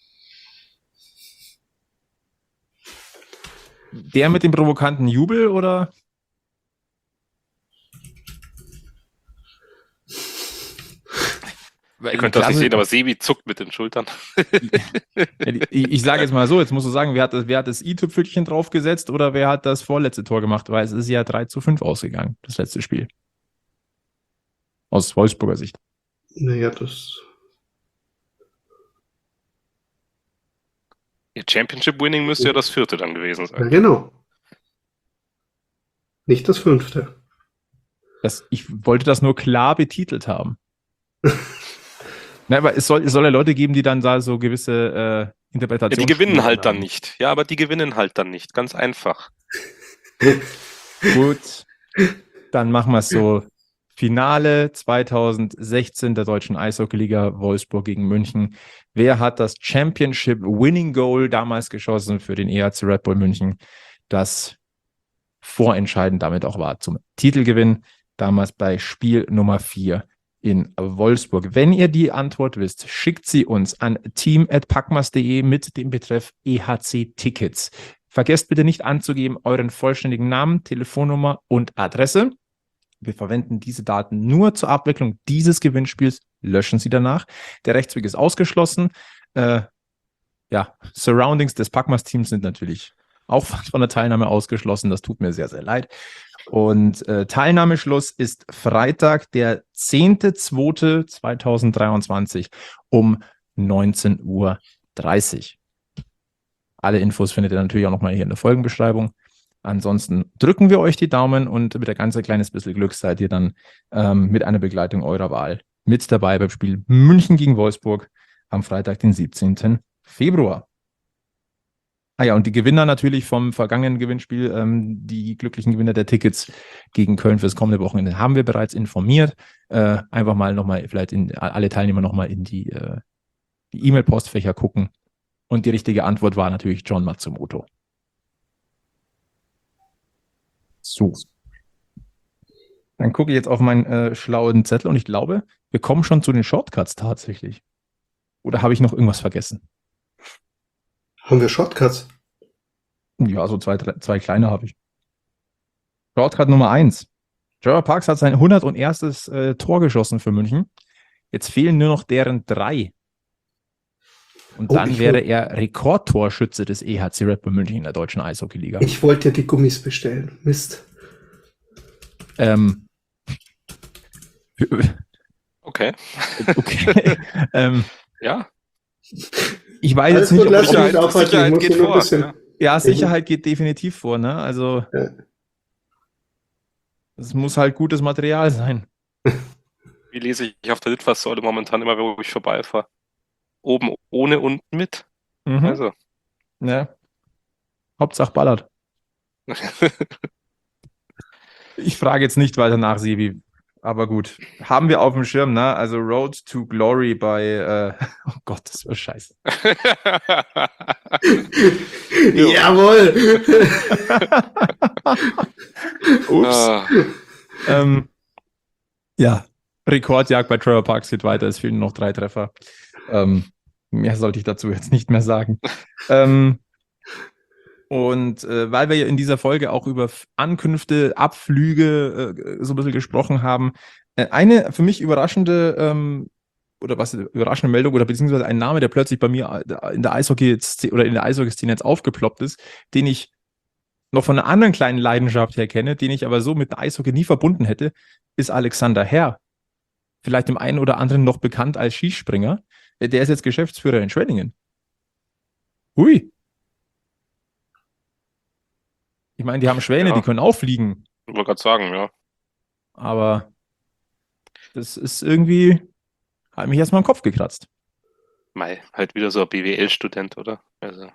Der mit dem provokanten Jubel oder? Ihr könnt das nicht sehen, aber Sebi zuckt mit den Schultern. ich, ich sage jetzt mal so, jetzt musst du sagen, wer hat das, wer hat das i-Tüpfelchen draufgesetzt oder wer hat das vorletzte Tor gemacht, weil es ist ja drei zu fünf ausgegangen, das letzte Spiel. Aus Wolfsburger Sicht. Naja, das. Ihr Championship Winning müsste ja das vierte dann gewesen Ja, sein. genau. Nicht das fünfte. Das, ich wollte das nur klar betitelt haben. Na, aber es soll, es soll ja Leute geben, die dann da so gewisse äh, Ja, Interpretationen. die gewinnen halt dann haben. nicht. Ja, aber die gewinnen halt dann nicht. Ganz einfach. Gut, dann machen wir es so. Finale zweitausendsechzehn der Deutschen Eishockeyliga Wolfsburg gegen München. Wer hat das Championship Winning Goal damals geschossen für den E H C Red Bull München, das vorentscheidend damit auch war zum Titelgewinn, damals bei Spiel Nummer vier in Wolfsburg. Wenn ihr die Antwort wisst, schickt sie uns an team at packmas punkt de mit dem Betreff E H C Tickets. Vergesst bitte nicht anzugeben euren vollständigen Namen, Telefonnummer und Adresse. Wir verwenden diese Daten nur zur Abwicklung dieses Gewinnspiels, löschen sie danach. Der Rechtsweg ist ausgeschlossen. Äh, ja, Surroundings des Packmas-Teams sind natürlich auch von der Teilnahme ausgeschlossen. Das tut mir sehr, sehr leid. Und äh, Teilnahmeschluss ist Freitag, der zehnten zweiten zweitausenddreiundzwanzig um neunzehn Uhr dreißig. Alle Infos findet ihr natürlich auch nochmal hier in der Folgenbeschreibung. Ansonsten drücken wir euch die Daumen und mit ein ganz kleines bisschen Glück seid ihr dann ähm, mit einer Begleitung eurer Wahl mit dabei beim Spiel München gegen Wolfsburg am Freitag, den siebzehnten Februar. Ah ja, und die Gewinner natürlich vom vergangenen Gewinnspiel, ähm, die glücklichen Gewinner der Tickets gegen Köln fürs kommende Wochenende haben wir bereits informiert. Äh, einfach mal nochmal, vielleicht in, alle Teilnehmer nochmal in die, äh, die E-Mail-Postfächer gucken. Und die richtige Antwort war natürlich John Matsumoto. So. Dann gucke ich jetzt auf meinen äh, schlauen Zettel und ich glaube, wir kommen schon zu den Shortcuts tatsächlich. Oder habe ich noch irgendwas vergessen? Haben wir Shortcuts? Ja, so zwei, drei, zwei kleine habe ich. Shortcut Nummer eins. Trevor Parks hat sein hunderterstes Äh, Tor geschossen für München. Jetzt fehlen nur noch deren drei. Und Oh, dann ich wäre will- er Rekordtorschütze des E H C Red Bull München in der deutschen Eishockeyliga. Ich wollte ja die Gummis bestellen. Mist. Ähm, Okay. okay. ähm, Ja. ich weiß Alles jetzt gut, nicht, ob lass ich mich da, nicht aufhalten. Ich Sicherheit muss geht nur ein vor, bisschen. ja. ja, Sicherheit geht definitiv vor, ne? Also Ja. es muss halt gutes Material sein. Wie lese ich auf der Litfaßsäule momentan immer, wo ich vorbeifahre? Oben ohne, unten mit. Mhm. Also. Ja. Hauptsache ballert. Ich frage jetzt nicht weiter nach, Sebi. Aber gut, haben wir auf dem Schirm, ne? Also Road to Glory bei, äh, oh Gott, das war scheiße. Jawohl! Ups. Ah, ähm, ja, Rekordjagd bei Trevor Parks geht weiter, es fehlen noch drei Treffer. Ähm, mehr sollte ich dazu jetzt nicht mehr sagen. ähm, Und äh, weil wir ja in dieser Folge auch über F- Ankünfte, Abflüge äh, so ein bisschen gesprochen haben, äh, eine für mich überraschende ähm, oder was überraschende Meldung oder beziehungsweise ein Name, der plötzlich bei mir äh, in der Eishockey oder in der Eishockey-Szene jetzt aufgeploppt ist, den ich noch von einer anderen kleinen Leidenschaft her kenne, den ich aber so mit Eishockey nie verbunden hätte, ist Alexander Herr. Vielleicht dem einen oder anderen noch bekannt als Skispringer. Äh, Der ist jetzt Geschäftsführer in Schwenningen. Hui. Ich meine, die haben Schwäne, Ja. die können auch fliegen. ich wollte gerade sagen, ja. Aber das ist irgendwie, hat mich erstmal im Kopf gekratzt. Mei, halt wieder so ein B W L-Student, oder? Also,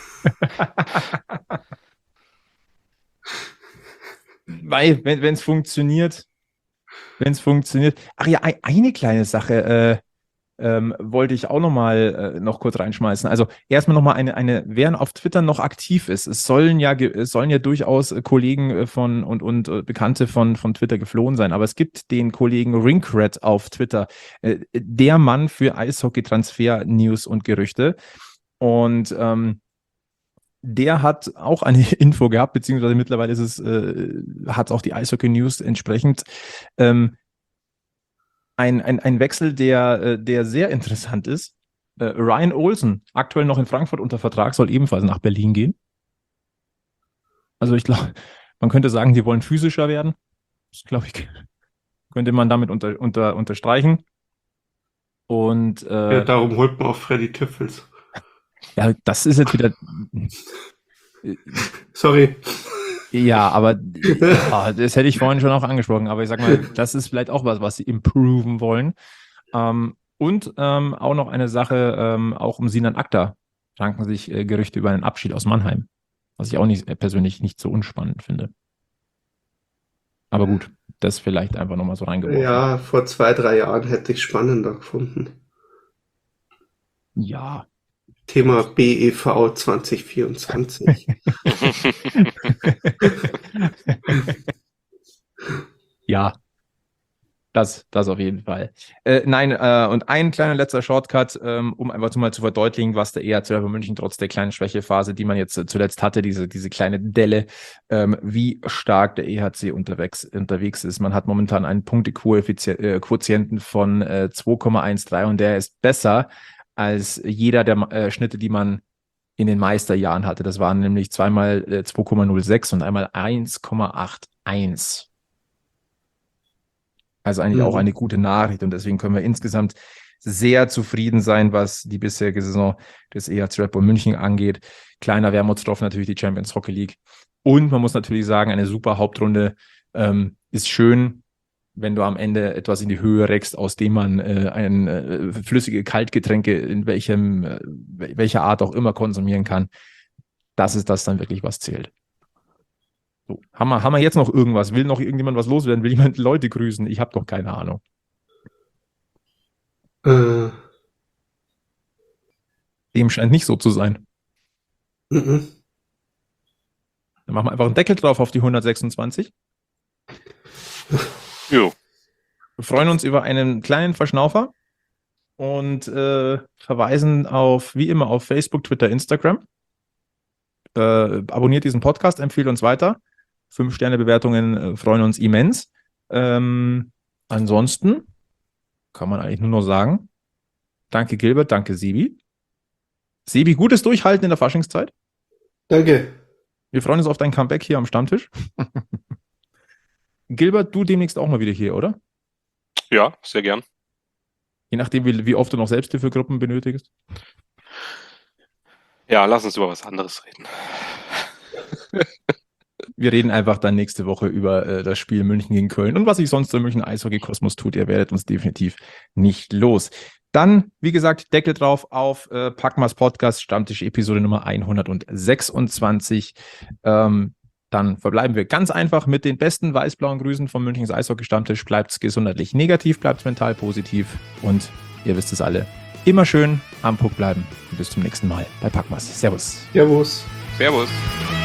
Weil, wenn es funktioniert, wenn es funktioniert. Ach ja, ein, eine kleine Sache äh, ähm, wollte ich auch noch mal äh, noch kurz reinschmeißen. Also erstmal noch mal eine, eine, wer auf Twitter noch aktiv ist. Es sollen ja, ge- es sollen ja durchaus äh, Kollegen äh, von und, und äh, Bekannte von, von Twitter geflohen sein. Aber es gibt den Kollegen Rinkred auf Twitter, äh, der Mann für Eishockey-Transfer-News und Gerüchte. Und ähm, der hat auch eine Info gehabt, beziehungsweise mittlerweile ist es, äh, hat auch die Eishockey News entsprechend ähm, ein, ein, ein Wechsel, der, äh, der sehr interessant ist. Äh, Ryan Olsen, aktuell noch in Frankfurt unter Vertrag, soll ebenfalls nach Berlin gehen. Also ich glaube, man könnte sagen, die wollen physischer werden. Das glaube ich, könnte man damit unter, unter, unterstreichen. Und äh, Ja, darum holt man auch Freddy Tüffels. ja, das ist jetzt wieder. Sorry. Ja, aber ja, das hätte ich vorhin schon auch angesprochen. Aber ich sag mal, das ist vielleicht auch was, was sie improven wollen. Ähm, und ähm, auch noch eine Sache, ähm, auch um Sinan Akta ranken sich äh, Gerüchte über einen Abschied aus Mannheim. Was ich auch nicht, äh, persönlich nicht so unspannend finde. Aber gut, das vielleicht einfach nochmal so reingeworfen. Ja, vor zwei, drei Jahren hätte ich spannender gefunden. Ja. Thema B E V zwanzig vierundzwanzig. Ja, das, das auf jeden Fall. Äh, nein, äh, und ein kleiner letzter Shortcut, ähm, um einfach mal zu verdeutlichen, was der E H C München trotz der kleinen Schwächephase, die man jetzt äh, zuletzt hatte, diese, diese kleine Delle, ähm, wie stark der E H C unterwegs, unterwegs ist. Man hat momentan einen Punktequotienten von äh, zwei Komma dreißehn und der ist besser als jeder der äh, Schnitte, die man in den Meisterjahren hatte. Das waren nämlich zweimal äh, zwei Komma null sechs und einmal eins Komma einundachtzig. Also eigentlich Mhm. auch eine gute Nachricht und deswegen können wir insgesamt sehr zufrieden sein, was die bisherige Saison des E H C Red Bull München angeht. Kleiner Wermutstropfen natürlich die Champions Hockey League. Und man muss natürlich sagen, eine super Hauptrunde ähm, ist schön, wenn du am Ende etwas in die Höhe reckst, aus dem man äh, ein äh, flüssige Kaltgetränke in welchem, äh, welcher Art auch immer konsumieren kann. Das ist das dann wirklich, was zählt. So, haben wir, haben wir jetzt noch irgendwas? Will noch irgendjemand was loswerden? Will jemand Leute grüßen? Ich habe doch keine Ahnung. Äh, Dem scheint nicht so zu sein. mhm. Dann machen wir einfach einen Deckel drauf auf die hundertsechsundzwanzig. Jo. Wir freuen uns über einen kleinen Verschnaufer und äh, verweisen auf, wie immer, auf Facebook, Twitter, Instagram. Äh, abonniert diesen Podcast, empfiehlt uns weiter. Fünf-Sterne-Bewertungen äh, freuen uns immens. Ähm, ansonsten kann man eigentlich nur noch sagen, danke Gilbert, danke Sebi. Sebi, gutes Durchhalten in der Faschingszeit. Danke. Wir freuen uns auf dein Comeback hier am Stammtisch. Gilbert, du demnächst auch mal wieder hier, oder? Ja, sehr gern. Je nachdem, wie, wie oft du noch Selbsthilfegruppen benötigst. Ja, lass uns über was anderes reden. Wir reden einfach dann nächste Woche über äh, das Spiel München gegen Köln und was sich sonst im München Eishockey-Kosmos tut. Ihr werdet uns definitiv nicht los. Dann, wie gesagt, Deckel drauf auf äh, Packmas Podcast, Stammtisch Episode Nummer hundertsechsundzwanzig. Ähm, dann verbleiben wir ganz einfach mit den besten weiß-blauen Grüßen vom Münchens Eishockey-Stammtisch. Bleibt's gesundheitlich negativ, bleibt's mental positiv und ihr wisst es alle, immer schön am Puck bleiben. Und bis zum nächsten Mal bei Packmas. Servus. Servus. Servus.